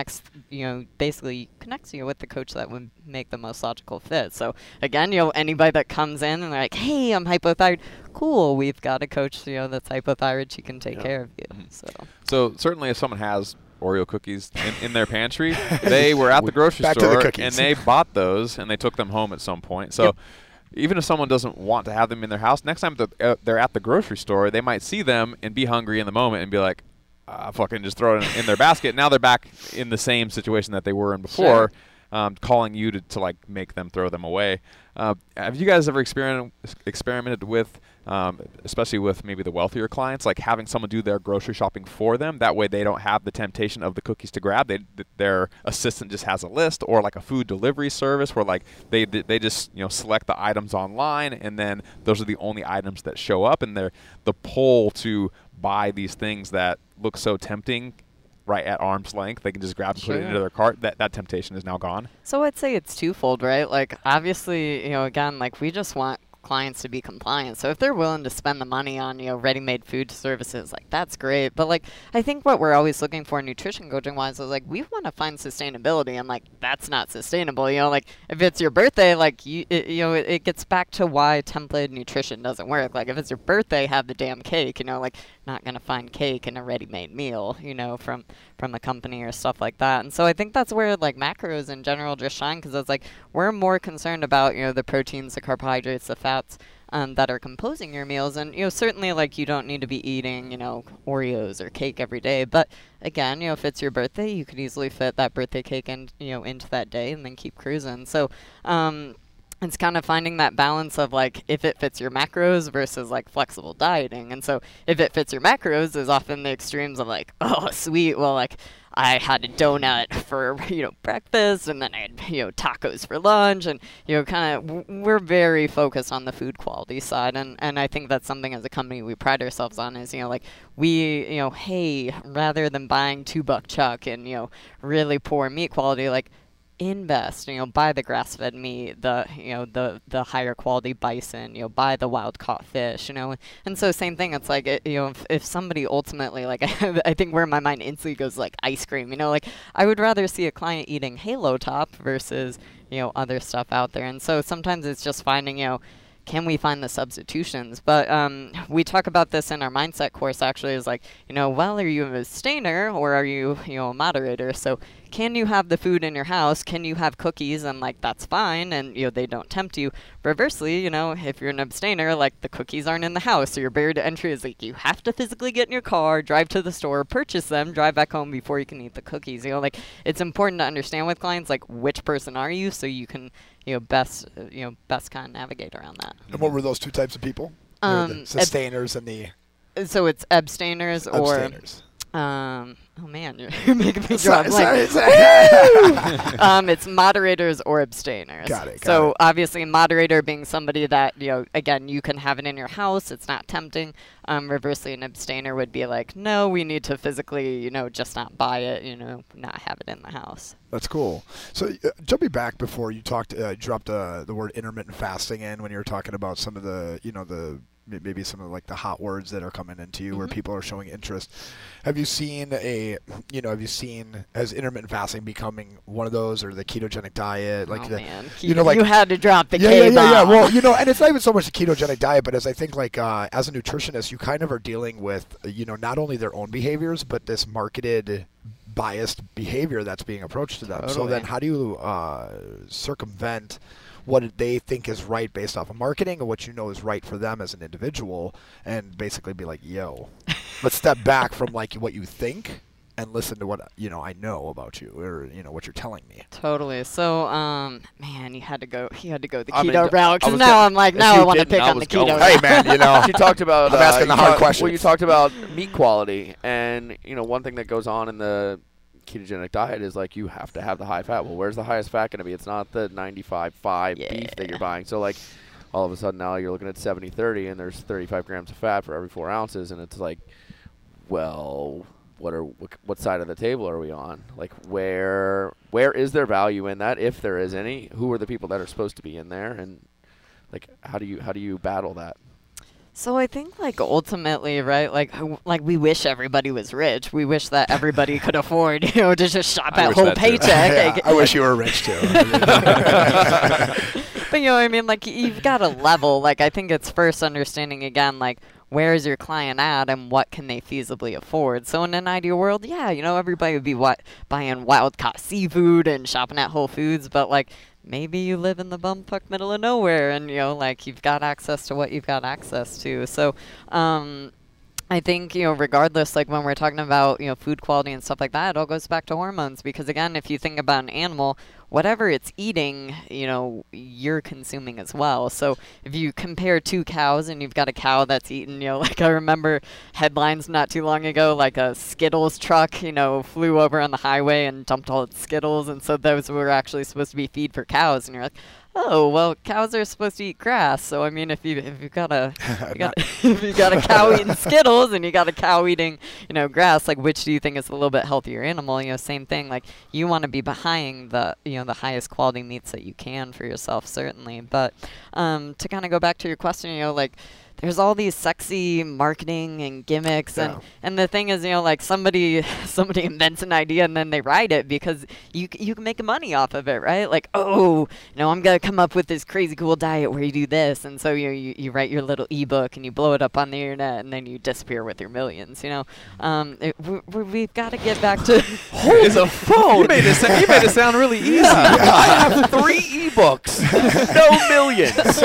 basically connects you with the coach that would make the most logical fit. So again, anybody that comes in and they're like, hey, I'm hypothyroid, cool, we've got a coach, that's hypothyroid, she can take care of you. So certainly if someone has Oreo cookies in their pantry, they were at the grocery Back to the store cookies. and they bought those and they took them home at some point. So even if someone doesn't want to have them in their house, next time they're at the grocery store, they might see them and be hungry in the moment and be like, fucking just throw it in their basket. Now they're back in the same situation that they were in before, calling you to like make them throw them away. Have you guys ever experimented with, especially with maybe the wealthier clients, like having someone do their grocery shopping for them? That way they don't have the temptation of the cookies to grab. Their assistant just has a list, or like a food delivery service where like they just select the items online, and then those are the only items that show up, and they're the pull to buy these things that look so tempting right at arm's length. They can just grab and put it into their cart. That temptation is now gone. So I'd say it's twofold, right? Like obviously, again, like we just want clients to be compliant. So if they're willing to spend the money on, ready-made food services, like that's great. But like I think what we're always looking for nutrition coaching wise is like we want to find sustainability, and like that's not sustainable. Like if it's your birthday, like it gets back to why templated nutrition doesn't work. Like if it's your birthday, have the damn cake. Like not gonna find cake in a ready-made meal, from the company or stuff like that. And so I think that's where like macros in general just shine, because it's like we're more concerned about the proteins, the carbohydrates, the fats, that are composing your meals. And, certainly, like, you don't need to be eating, Oreos or cake every day. But, again, if it's your birthday, you could easily fit that birthday cake into that day and then keep cruising. So, it's kind of finding that balance of, like, if it fits your macros versus, like, flexible dieting. And so if it fits your macros is often the extremes of, like, oh, sweet, well, like, I had a donut for, breakfast, and then I had, tacos for lunch, and, kind of, we're very focused on the food quality side, and I think that's something as a company we pride ourselves on is, like, we, hey, rather than buying $2 chuck and, really poor meat quality, like, invest, buy the grass-fed meat, the higher quality bison, buy the wild-caught fish, and so same thing. It's like, if somebody ultimately, like, I think where my mind instantly goes, like, ice cream, like, I would rather see a client eating Halo Top versus, other stuff out there, and so sometimes it's just finding, can we find the substitutions? But we talk about this in our mindset course, actually, is like, well, are you a abstainer or are you, a moderator? So can you have the food in your house? Can you have cookies? And, like, that's fine, and, they don't tempt you. Reversely, if you're an abstainer, like, the cookies aren't in the house, so your barrier to entry is, like, you have to physically get in your car, drive to the store, purchase them, drive back home before you can eat the cookies. Like, it's important to understand with clients, like, which person are you, so you can best kind of navigate around that. And what were those two types of people? The sustainers and the so it's abstainers or abstainers. Oh man, you're making me draw a blank. It's moderators or abstainers. Got it. So obviously, a moderator being somebody that again, you can have it in your house. It's not tempting. Reversely, an abstainer would be like, no, we need to physically, just not buy it. Not have it in the house. That's cool. So jumping back before you talked, dropped the word intermittent fasting in when you were talking about some of the, maybe some of like the hot words that are coming into you where people are showing interest. Have you seen has intermittent fasting becoming one of those, or the ketogenic diet? Like man. You had to drop the K-bomb. Yeah. Well, and it's not even so much the ketogenic diet, but as I think like as a nutritionist, you kind of are dealing with, not only their own behaviors, but this marketed biased behavior that's being approached to them. Totally. So then how do you circumvent what they think is right based off of marketing and what is right for them as an individual, and basically be like, yo, let's step back from like what you think and listen to what I know about you, or what you're telling me. Totally. So, man, he had to go the I mean, keto route, because I was now gonna- I'm like, if now you I want to didn't, pick I on the was going. keto Hey route. man, You talked about I'm asking the hard questions. Well, you talked about meat quality, and one thing that goes on in the ketogenic diet is like you have to have the high fat. Well, where's the highest fat going to be? It's not the 95.5 beef that you're buying. So like all of a sudden now you're looking at 70-30, and there's 35 grams of fat for every 4 ounces, and it's like, well, what side of the table are we on? Like where is there value in that, if there is any? Who are the people that are supposed to be in there, and like how do you battle that? So I think, like, ultimately, right, like we wish everybody was rich. We wish that everybody could afford, to just shop at whole paycheck. Yeah, I wish you were rich too. But I mean, like, you've got a level. Like, I think it's first understanding again, like, where is your client at and what can they feasibly afford? So in an ideal world, yeah, everybody would be buying wild-caught seafood and shopping at Whole Foods, but like, maybe you live in the bumfuck middle of nowhere and, like, you've got access to what you've got access to. So, I think, regardless, like when we're talking about, food quality and stuff like that, it all goes back to hormones, because again, if you think about an animal, whatever it's eating, you're consuming as well. So if you compare two cows and you've got a cow that's eating, like I remember headlines not too long ago, like a Skittles truck, flew over on the highway and dumped all its Skittles, and so those were actually supposed to be feed for cows, and you're like, oh, well, cows are supposed to eat grass. So I mean, if you got a cow eating Skittles and you got a cow eating, grass, like which do you think is a little bit healthier animal? Same thing. Like you want to be buying the the highest quality meats that you can for yourself, certainly. But to kind of go back to your question, like there's all these sexy marketing and gimmicks, Yeah. and the thing is, like somebody invents an idea and then they ride it because you can make money off of it, right? Like, oh, I'm gonna come up with this crazy cool diet where you do this, and so you write your little ebook and you blow it up on the internet and then you disappear with your millions. We've got to get back to Hold the phone. You made it sound really easy. I have 3 ebooks. No millions.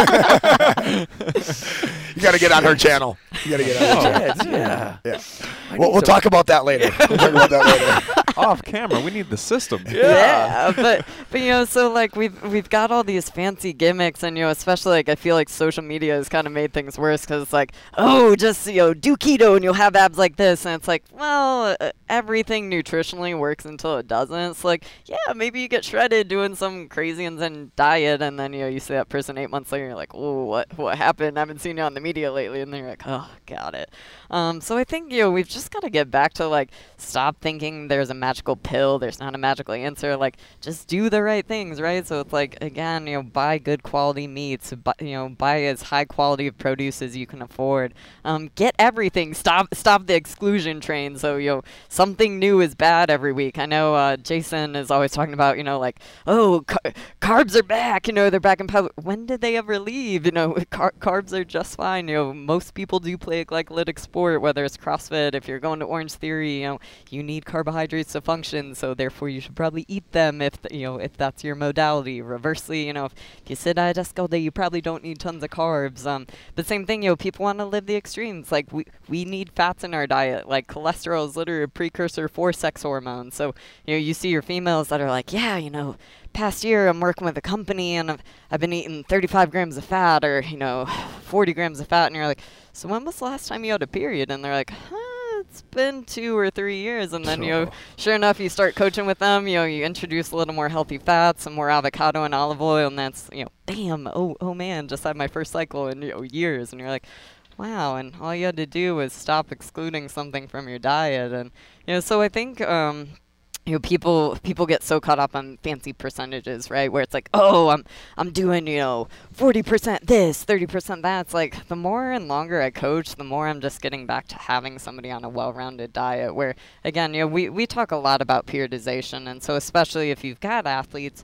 You got to get on her channel. You got to get on her channel. Yeah. Yeah. We'll talk about that later. We'll talk about that later. Off camera, we need the system. Yeah, but so like we've got all these fancy gimmicks, and especially like I feel like social media has kind of made things worse because it's like, oh, just do keto and you'll have abs like this, and it's like, well, everything nutritionally works until it doesn't. It's like, yeah, maybe you get shredded doing some crazy and then diet, and then you see that person 8 months later, you're like, oh, what happened? I haven't seen you on the media lately, and then you're like, oh, got it. So I think we've just got to get back to like stop thinking there's a magical pill, there's not a magical answer. Like, just do the right things, right? So it's like, again, buy good quality meats, buy as high quality of produce as you can afford. Get everything. Stop the exclusion train. So something new is bad every week. I know Jason is always talking about like, oh, carbs are back. They're back in power. When did they ever leave? Carbs are just fine. Most people do play a glycolytic sport, whether it's CrossFit. If you're going to Orange Theory, you need carbohydrates to function, so therefore you should probably eat them if if that's your modality. Reversely, if you sit at a desk all day, you probably don't need tons of carbs. But same thing, people want to live the extremes. Like we need fats in our diet. Like cholesterol is literally a precursor for sex hormones. So you see your females that are like, yeah, past year I'm working with a company and I've been eating 35 grams of fat or 40 grams of fat, and you're like, so when was the last time you had a period? And they're like, it's been 2 or 3 years. And then sure enough, you start coaching with them, you introduce a little more healthy fats, some more avocado and olive oil, and that's bam, oh man, just had my first cycle in years. And you're like, wow. And all you had to do was stop excluding something from your diet. And so I think people get so caught up on fancy percentages, right? Where it's like, oh, I'm doing 40% this, 30% that. It's like the more and longer I coach, the more I'm just getting back to having somebody on a well-rounded diet. Where again, we talk a lot about periodization, and so especially if you've got athletes.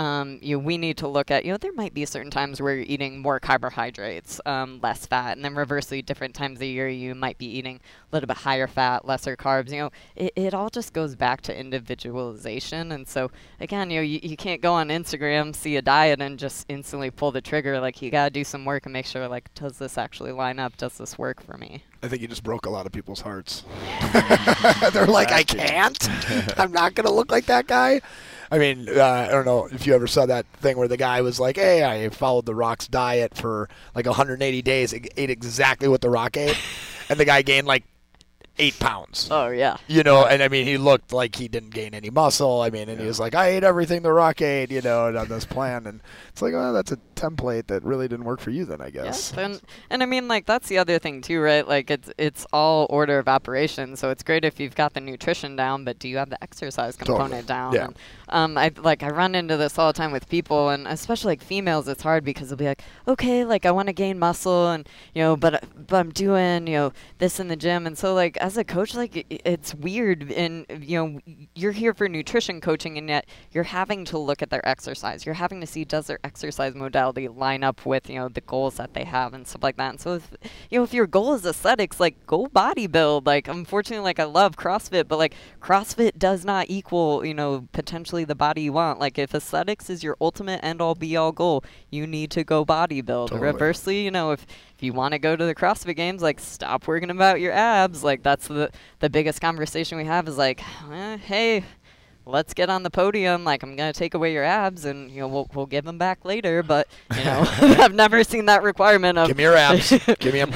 We need to look at, there might be certain times where you're eating more carbohydrates, less fat, and then reversely, different times of the year you might be eating a little bit higher fat, lesser carbs. It all just goes back to individualization. And so, again, you can't go on Instagram, see a diet, and just instantly pull the trigger. Like, you got to do some work and make sure, like, does this actually line up? Does this work for me? I think you just broke a lot of people's hearts. They're like, I can't. I'm not going to look like that guy. I mean, I don't know if you ever saw that thing where the guy was like, hey, I followed The Rock's diet for like 180 days, ate exactly what The Rock ate, and the guy gained like 8 pounds. Oh, yeah. And I mean, he looked like he didn't gain any muscle. I mean, and he was like, I ate everything The Rock ate, on this plan. And it's like, oh, that's a template that really didn't work for you then, I guess. Yes, and I mean, like, that's the other thing too, right? Like, it's all order of operation. So it's great if you've got the nutrition down, but do you have the exercise component down? Yeah. And, I run into this all the time with people, and especially like females, it's hard because they'll be like, okay, like I want to gain muscle, and but I'm doing this in the gym, and so like as a coach, like it's weird, and you're here for nutrition coaching, and yet you're having to look at their exercise. You're having to see, does their exercise modality line up with the goals that they have and stuff like that. And so if your goal is aesthetics, like go bodybuild. Like unfortunately, like I love CrossFit, but like CrossFit does not equal potentially the body you want. Like if aesthetics is your ultimate end all be all goal, you need to go bodybuild. Totally. Reversely, if you want to go to the CrossFit Games, like stop worrying about your abs. Like that's the biggest conversation we have is like, hey, let's get on the podium. Like I'm gonna take away your abs, and we'll give them back later. But I've never seen that requirement of give me your abs. Give me them.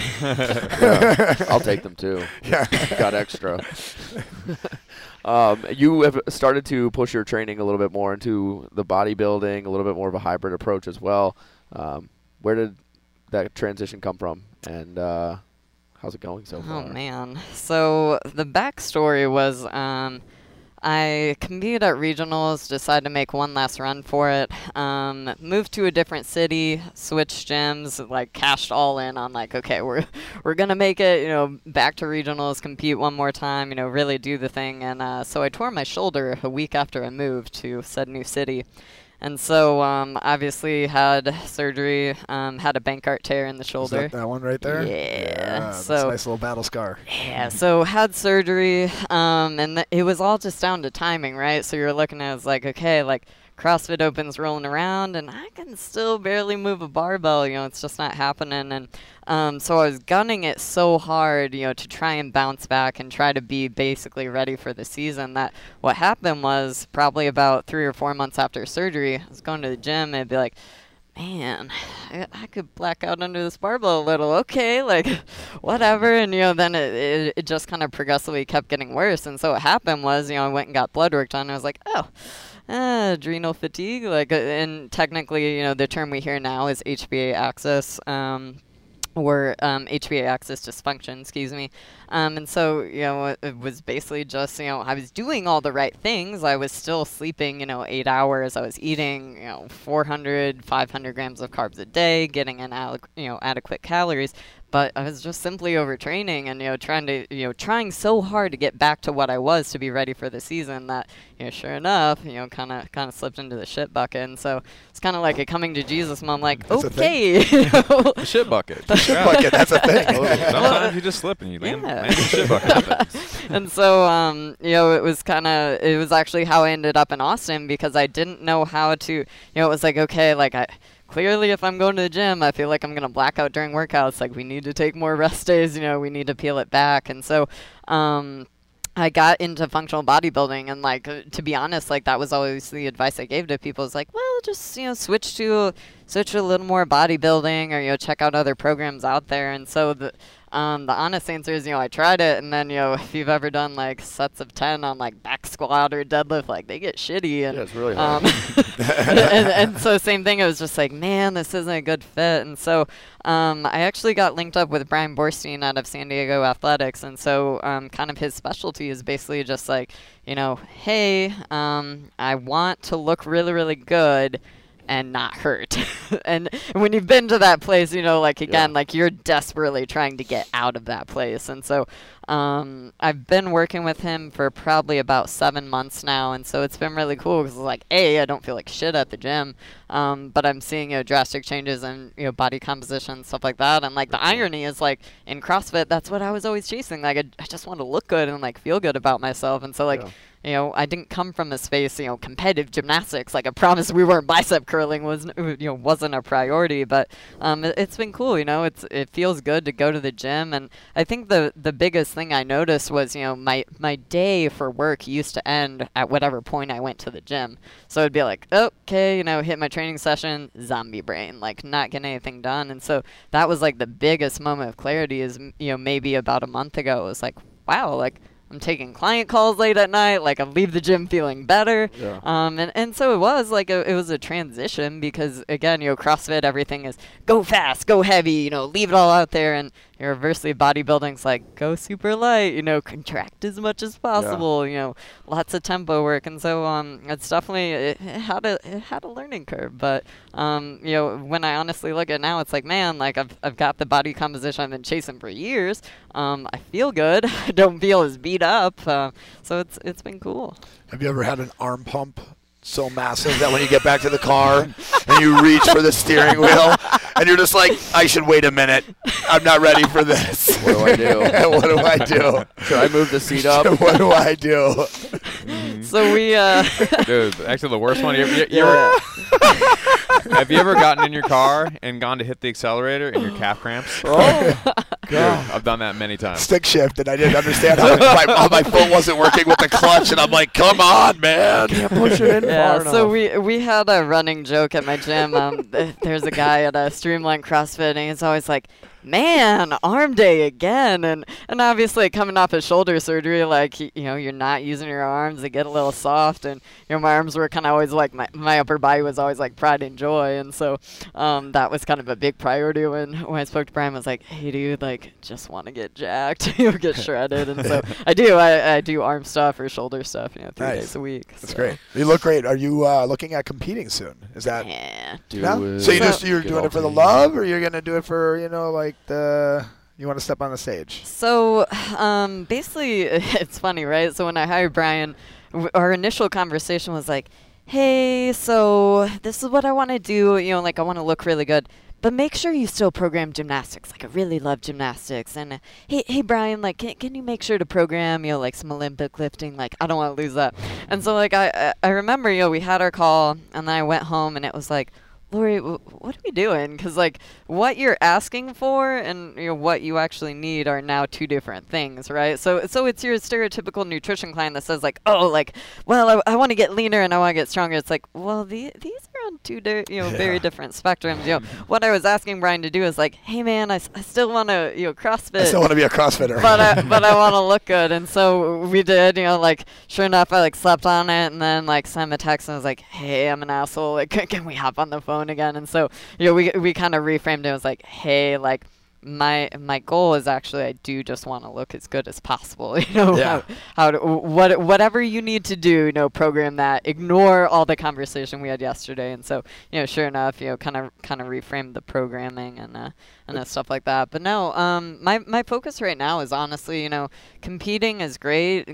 I'll take them too. Yeah. Got extra. You have started to push your training a little bit more into the bodybuilding, a little bit more of a hybrid approach as well. Where did that transition come from, and how's it going so far? Oh man! So the backstory was I competed at regionals, decided to make one last run for it, moved to a different city, switched gyms, like cashed all in on like, okay, we're going to make it, you know, back to regionals, compete one more time, you know, really do the thing. And so I tore my shoulder a week after I moved to said new city. And so obviously had surgery, had a Bankart tear in the shoulder. Is that one right there? Yeah. That's So a nice little battle scar. yeah, so had surgery, and it was all just down to timing, right? So you're looking at it as like, okay, like CrossFit Open's rolling around, and I can still barely move a barbell, you know, it's just not happening. And so I was gunning it so hard, you know, to try and bounce back and try to be basically ready for the season, that what happened was probably about 3 or 4 months after surgery, I was going to the gym, and it'd be like, man, I could black out under this barbell a little. Okay, like, whatever. And, you know, then it just kind of progressively kept getting worse. And so what happened was, you know, I went and got blood work done. And I was like, oh, adrenal fatigue. Like, and technically, you know, the term we hear now is HPA axis. Or HPA axis dysfunction, excuse me. And so, you know, it was basically just, you know, I was doing all the right things. I was still sleeping, you know, 8 hours. I was eating, you know, 400, 500 grams of carbs a day, getting in, adequate calories. But I was just simply overtraining and, you know, trying so hard to get back to what I was to be ready for the season that, you know, sure enough, you know, kind of slipped into the shit bucket. And so it's kind of like a coming to Jesus moment. I'm like, That's okay. You know, The shit bucket. Shit bucket, that's a thing. Sometimes you just slip and you land in the shit bucket. And so, you know, it was actually how I ended up in Austin, because I didn't know how to, you know, it was like, okay, like clearly if I'm going to the gym, I feel like I'm going to black out during workouts. Like, we need to take more rest days, you know, we need to peel it back. And so, I got into functional bodybuilding, and like, to be honest, like that was always the advice I gave to people. Is like, well, just, you know, switch to a little more bodybuilding, or, you know, check out other programs out there. And so the honest answer is, you know, I tried it, and then, you know, if you've ever done like sets of 10 on like back squat or deadlift, like they get shitty. And Yeah, it's really hard. and so same thing, it was just like, man, this isn't a good fit. And so I actually got linked up with Brian Borstein out of San Diego Athletics. And so kind of his specialty is basically just like, you know, hey, I want to look really, really good and not hurt. And when you've been to that place, you know, like, again, like you're desperately trying to get out of that place. And so I've been working with him for probably about 7 months now. And so it's been really cool, because like, I don't feel like shit at the gym, but I'm seeing, you know, drastic changes in, you know, body composition, stuff like that. And like the irony is, like, in CrossFit, that's what I was always chasing. Like, I just want to look good and like feel good about myself. And so like, you know, I didn't come from a space, you know, competitive gymnastics. Like, I promise we weren't bicep curling, wasn't a priority. But it's been cool, you know. It feels good to go to the gym. And I think the biggest thing I noticed was, you know, my day for work used to end at whatever point I went to the gym. So it'd be like, okay, you know, hit my training session, zombie brain, like not getting anything done. And so that was like the biggest moment of clarity, is, you know, maybe about a month ago. It was like, wow, like, I'm taking client calls late at night, like I leave the gym feeling better. Yeah. And so it was like it was a transition, because again, you know, CrossFit, everything is go fast, go heavy, you know, leave it all out there. And your reversely bodybuilding's like go super light, you know, contract as much as possible, you know, lots of tempo work. And so it's definitely it had a learning curve. But you know, when I honestly look at it now, it's like, man, like I've got the body composition I've been chasing for years. I feel good. I don't feel as beat up. So it's been cool. Have you ever had an arm pump so massive that when you get back to the car and you reach for the steering wheel and you're just like, I should wait a minute. I'm not ready for this. What do I do? What do I do? Should I move the seat up? What do I do? So we Dude, actually the worst one. Have you ever gotten in your car and gone to hit the accelerator and your calf cramps? Oh, Dude, I've done that many times. Stick shift, and I didn't understand how my foot wasn't working with the clutch, and I'm like, come on, man. Can't push it in yeah, far so enough. we had a running joke at my gym. There's a guy at Streamline CrossFit, and he's always like, man, arm day again. And obviously coming off of shoulder surgery, like, you're not using your arms. They get a little soft. And, my arms were kind of always like, my upper body was always like pride and joy. And so that was kind of a big priority when I spoke to Brian. I was like, hey, dude, like, just want to get jacked, get shredded. And so I do arm stuff or shoulder stuff, 3 days a week. That's great. You look great. Are you looking at competing soon? Is that? Yeah. So you're doing it for the love, or you're gonna do it for you want to step on the stage? So basically, it's funny, right? So when I hired Brian, our initial conversation was like, hey, so this is what I want to do. I want to look really good. But make sure you still program gymnastics. Like, I really love gymnastics. And, hey, Brian, like, can you make sure to program, like, some Olympic lifting? Like, I don't want to lose that. And so, like, I remember, we had our call, and then I went home, and it was like, Lori, what are we doing? Because, like, what you're asking for and what you actually need are now 2 different things, right? So it's your stereotypical nutrition client that says, like, oh, like, well, I want to get leaner and I want to get stronger. It's like, well, these are on 2 very different spectrums. What I was asking Brian to do is like, hey, man, I still want to, CrossFit. I still want to be a CrossFitter. but I want to look good. And so we did, like, sure enough, I, like, slept on it and then, like, sent him a text and I was like, hey, I'm an asshole. Like, can we hop on the phone again? And so we kind of reframed it. It was like, hey, like, my goal is actually I do just want to look as good as possible. Whatever you need to do, program that. Ignore all the conversation we had yesterday. And so, sure enough, kind of reframe the programming and stuff like that. But no, my focus right now is honestly, competing is great.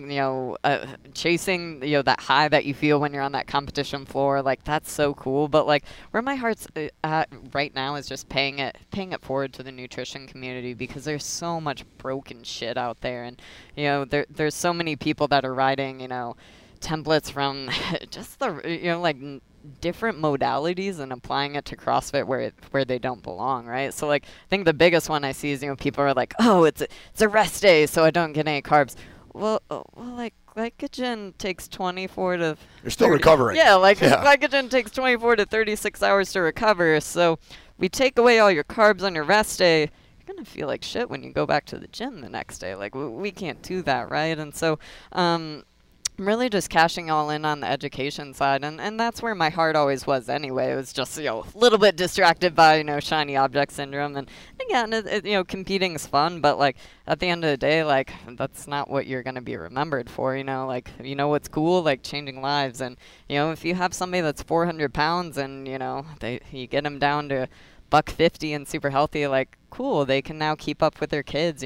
Chasing that high that you feel when you're on that competition floor, like that's so cool. But like where my heart's at right now is just paying it forward to the nutrition community, because there's so much broken shit out there, and there's so many people that are writing templates from just the different modalities and applying it to CrossFit where they don't belong, right? So like I think the biggest one I see is people are like, oh, it's a rest day, so I don't get any carbs. Well, like glycogen takes 24 to You're still recovering. Yeah, glycogen takes 24 to 36 hours to recover. So we take away all your carbs on your rest day, you're going to feel like shit when you go back to the gym the next day. Like, we can't do that, right? And so I'm really just cashing all in on the education side, and that's where my heart always was anyway. It was just, a little bit distracted by, shiny object syndrome. And again, competing is fun, but, like, at the end of the day, like, that's not what you're going to be remembered for, what's cool, like, changing lives. And, if you have somebody that's 400 pounds and, you get them down to $150 and super healthy, like, cool, they can now keep up with their kids.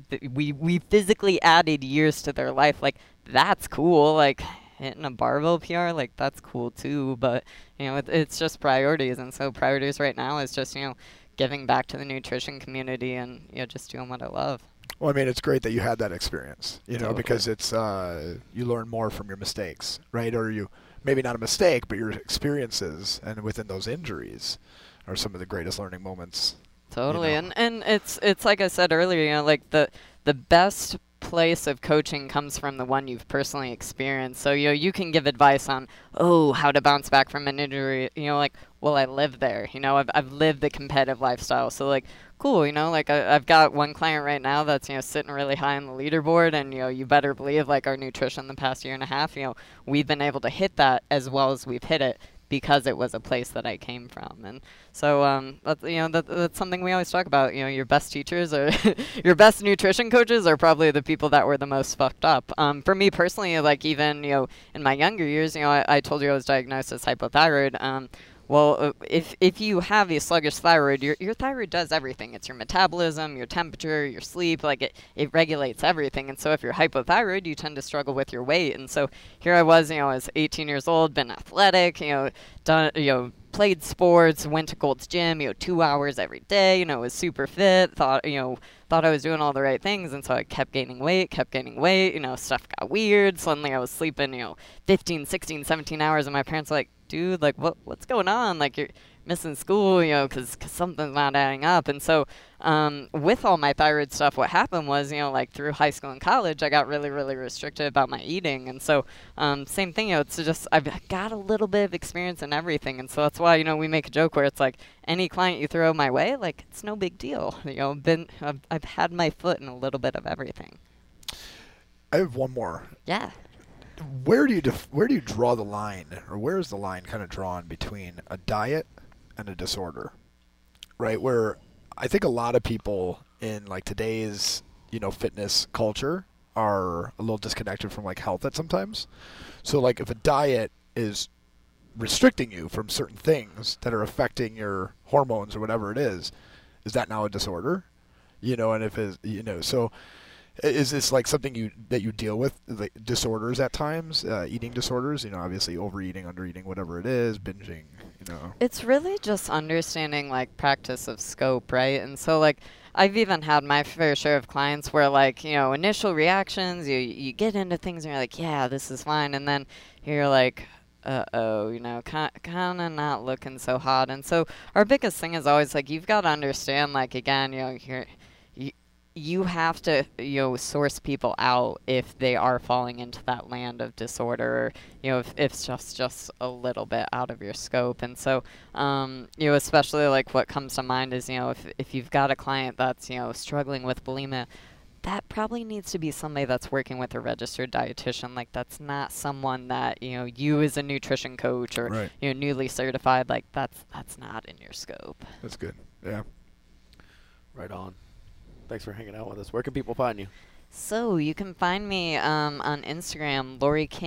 We physically added years to their life. Like, that's cool. Like, hitting a barbell PR, like, that's cool too. But, it's just priorities. And so priorities right now is just, giving back to the nutrition community and, just doing what I love. Well, I mean, it's great that you had that experience, Totally. because it's you learn more from your mistakes, right? Or you maybe not a mistake, but your experiences and within those injuries are some of the greatest learning moments. Totally. And it's like I said earlier, like the best place of coaching comes from the one you've personally experienced. So, you can give advice on, how to bounce back from an injury, like, well, I live there, I've lived the competitive lifestyle. So, like, cool, like I've got one client right now that's, sitting really high on the leaderboard, and, you better believe, like, our nutrition the past year and a half, we've been able to hit that as well as we've hit it, because it was a place that I came from. And so that's something we always talk about. Your best teachers or your best nutrition coaches are probably the people that were the most fucked up. For me personally, like, even in my younger years, I told you I was diagnosed as hypothyroid. Well, if you have a sluggish thyroid, your thyroid does everything. It's your metabolism, your temperature, your sleep. Like, it regulates everything. And so if you're hypothyroid, you tend to struggle with your weight. And so here I was, I was 18 years old, been athletic, done, played sports, went to Gold's Gym, 2 hours every day, was super fit, thought I was doing all the right things. And so I kept gaining weight, stuff got weird. Suddenly I was sleeping, 15, 16, 17 hours. And my parents were like, dude, like, what's going on? Like, you're missing school, you know, because something's not adding up. And so with all my thyroid stuff, what happened was, you know, like through high school and college, I got really, really restricted about my eating. And so same thing, you know, it's just I've got a little bit of experience in everything. And so that's why, you know, we make a joke where it's like any client you throw my way, like, it's no big deal. You know, I've had my foot in a little bit of everything. I have one more. Yeah. Where do you draw the line, or where is the line kind of drawn between a diet and a disorder, right? Where I think a lot of people in like today's, you know, fitness culture are a little disconnected from like health at sometimes. So like if a diet is restricting you from certain things that are affecting your hormones or whatever it is that now a disorder? You know, and if it's, you know, so is this like something that you deal with, like disorders at times, eating disorders? You know, obviously overeating, undereating, whatever it is, binging. You know, it's really just understanding like practice of scope, right? And so like I've even had my fair share of clients where like, you know, initial reactions, you get into things and you're like, yeah, this is fine, and then you're like, uh-oh, you know, kind of not looking so hot. And so our biggest thing is always like you've got to understand, like, again, you know, you have to, you know, source people out if they are falling into that land of disorder, or, you know, if it's just a little bit out of your scope. And so, you know, especially like what comes to mind is, you know, if you've got a client that's, you know, struggling with bulimia, that probably needs to be somebody that's working with a registered dietitian. Like, that's not someone that, you know, you as a nutrition coach or, right. you know, newly certified, like that's not in your scope. That's good. Yeah. Right on. Thanks for hanging out with us. Where can people find you? So you can find me on Instagram,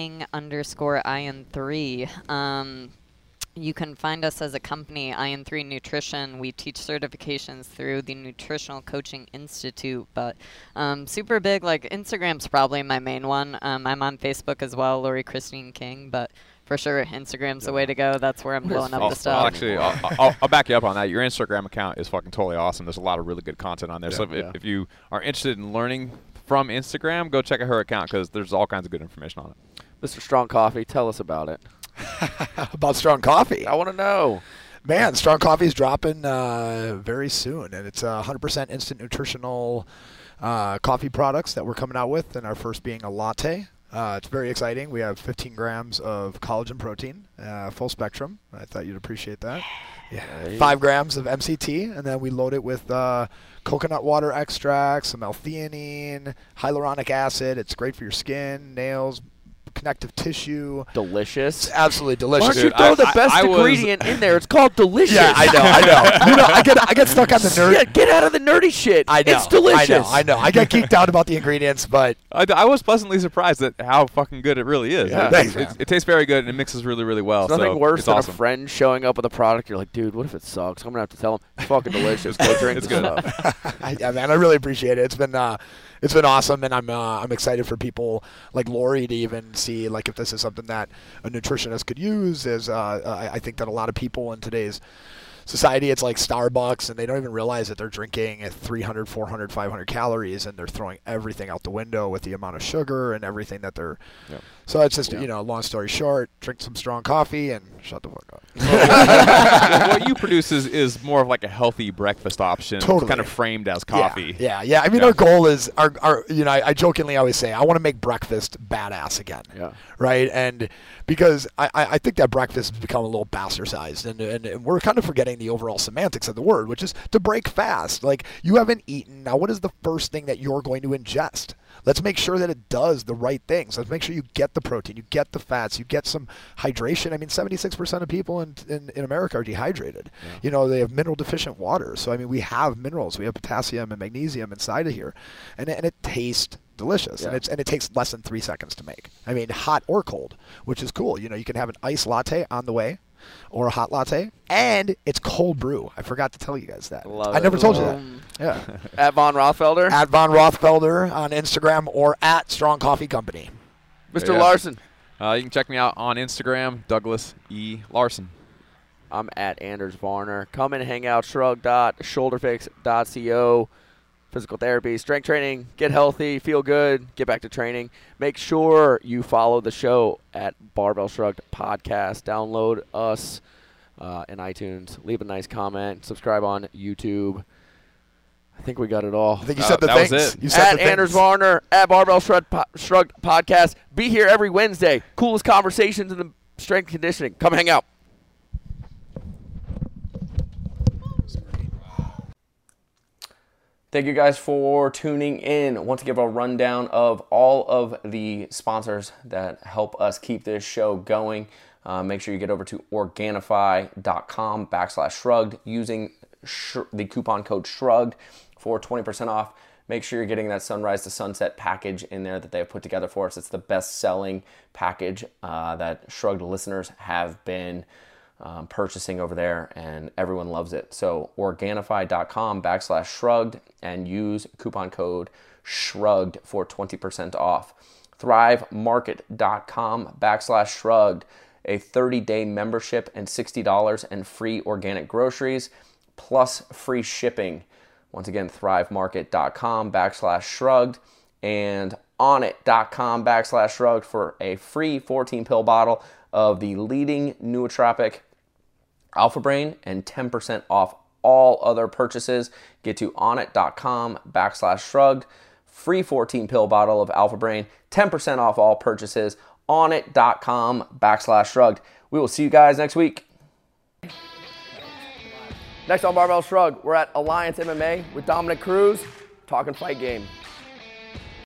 LoriKing_IN3. You can find us as a company, IN3 Nutrition. We teach certifications through the Nutritional Coaching Institute, but super big, like Instagram's probably my main one. I'm on Facebook as well, Lori Christine King, but for sure, Instagram's the way to go. That's where I'm blowing up the stuff. Actually, I'll back you up on that. Your Instagram account is fucking totally awesome. There's a lot of really good content on there. So if you are interested in learning from Instagram, go check out her account because there's all kinds of good information on it. Mr. Strong Coffee, tell us about it. About Strong Coffee. I want to know. Man, Strong Coffee is dropping very soon, and it's 100% instant nutritional coffee products that we're coming out with, and our first being a latte. It's very exciting. We have 15 grams of collagen protein, full spectrum. I thought you'd appreciate that. Yeah. 5 grams of MCT, and then we load it with coconut water extract, some L-theanine, hyaluronic acid. It's great for your skin, nails, connective tissue. Delicious. It's absolutely delicious. Why don't you throw the best ingredient in there? It's called delicious. Yeah, I know. You know, I get stuck on the nerd. Yeah, get out of the nerdy shit. I know. It's delicious. I know. I get geeked out about the ingredients, but I was pleasantly surprised at how fucking good it really is. Yeah. Thanks, It tastes very good and it mixes really, really well. There's nothing worse it's than awesome. a friend showing up with a product. You're like, dude, what if it sucks? I'm gonna have to tell him it's fucking delicious. Go drink It's this good. stuff. yeah, man, I really appreciate it. It's been awesome, and I'm excited for people like Lori to even see like if this is something that a nutritionist could use. As I think that a lot of people in today's society, it's like Starbucks, and they don't even realize that they're drinking at 300, 400, 500 calories, and they're throwing everything out the window with the amount of sugar and everything that they're. Yep. So it's just, you know, long story short, drink some strong coffee and shut the fuck up. What you produce is more of like a healthy breakfast option, Totally. kind of framed as coffee. Yeah. I mean, our goal is our you know, I jokingly always say I want to make breakfast badass again. Yeah. Right, and because I think that breakfast has become a little bastardized, and we're kind of forgetting the overall semantics of the word, which is to break fast. Like, you haven't eaten. Now, what is the first thing that you're going to ingest? Let's make sure that it does the right things. Let's make sure you get the protein, you get the fats, you get some hydration. I mean, 76% of people in America are dehydrated. Yeah. You know, they have mineral deficient water. So, I mean, we have minerals. We have potassium and magnesium inside of here. And it tastes delicious. Yeah. And it takes less than 3 seconds to make. I mean, hot or cold, which is cool. You know, you can have an iced latte on the way, or a hot latte, and it's cold brew. I forgot to tell you guys that. I never told you that. Yeah. At Von Rothfelder? At Von Rothfelder on Instagram, or at Strong Coffee Company. Mr. Yeah. Larson. You can check me out on Instagram, Douglas E. Larson. I'm at Anders Varner. Come and hang out, shrug.shoulderfix.co. physical therapy, strength training, get healthy, feel good, get back to training. Make sure you follow the show at Barbell Shrugged Podcast. Download us in iTunes. Leave a nice comment. Subscribe on YouTube. I think we got it all. I think you said the that was things. it. You said At the Anders things. Varner, at Barbell Shrugged Podcast. Be here every Wednesday. Coolest conversations in the strength and conditioning. Come hang out. Thank you guys for tuning in. I want to give a rundown of all of the sponsors that help us keep this show going. Make sure you get over to Organifi.com/shrugged using the coupon code shrugged for 20% off. Make sure you're getting that sunrise to sunset package in there that they have put together for us. It's the best selling package that Shrugged listeners have been purchasing over there, and everyone loves it. So Organifi.com/shrugged and use coupon code shrugged for 20% off. ThriveMarket.com/shrugged, a 30-day membership and $60 and free organic groceries plus free shipping. Once again, ThriveMarket.com/shrugged and Onnit.com/shrugged for a free 14-pill bottle of the leading nootropic Alpha Brain and 10% off all other purchases. Get to Onnit.com/shrugged, free 14-pill bottle of Alpha Brain, 10% off all purchases. Onnit.com/shrugged. We will see you guys next week. Next on Barbell Shrugged, we're at Alliance MMA with Dominic Cruz, talking fight game.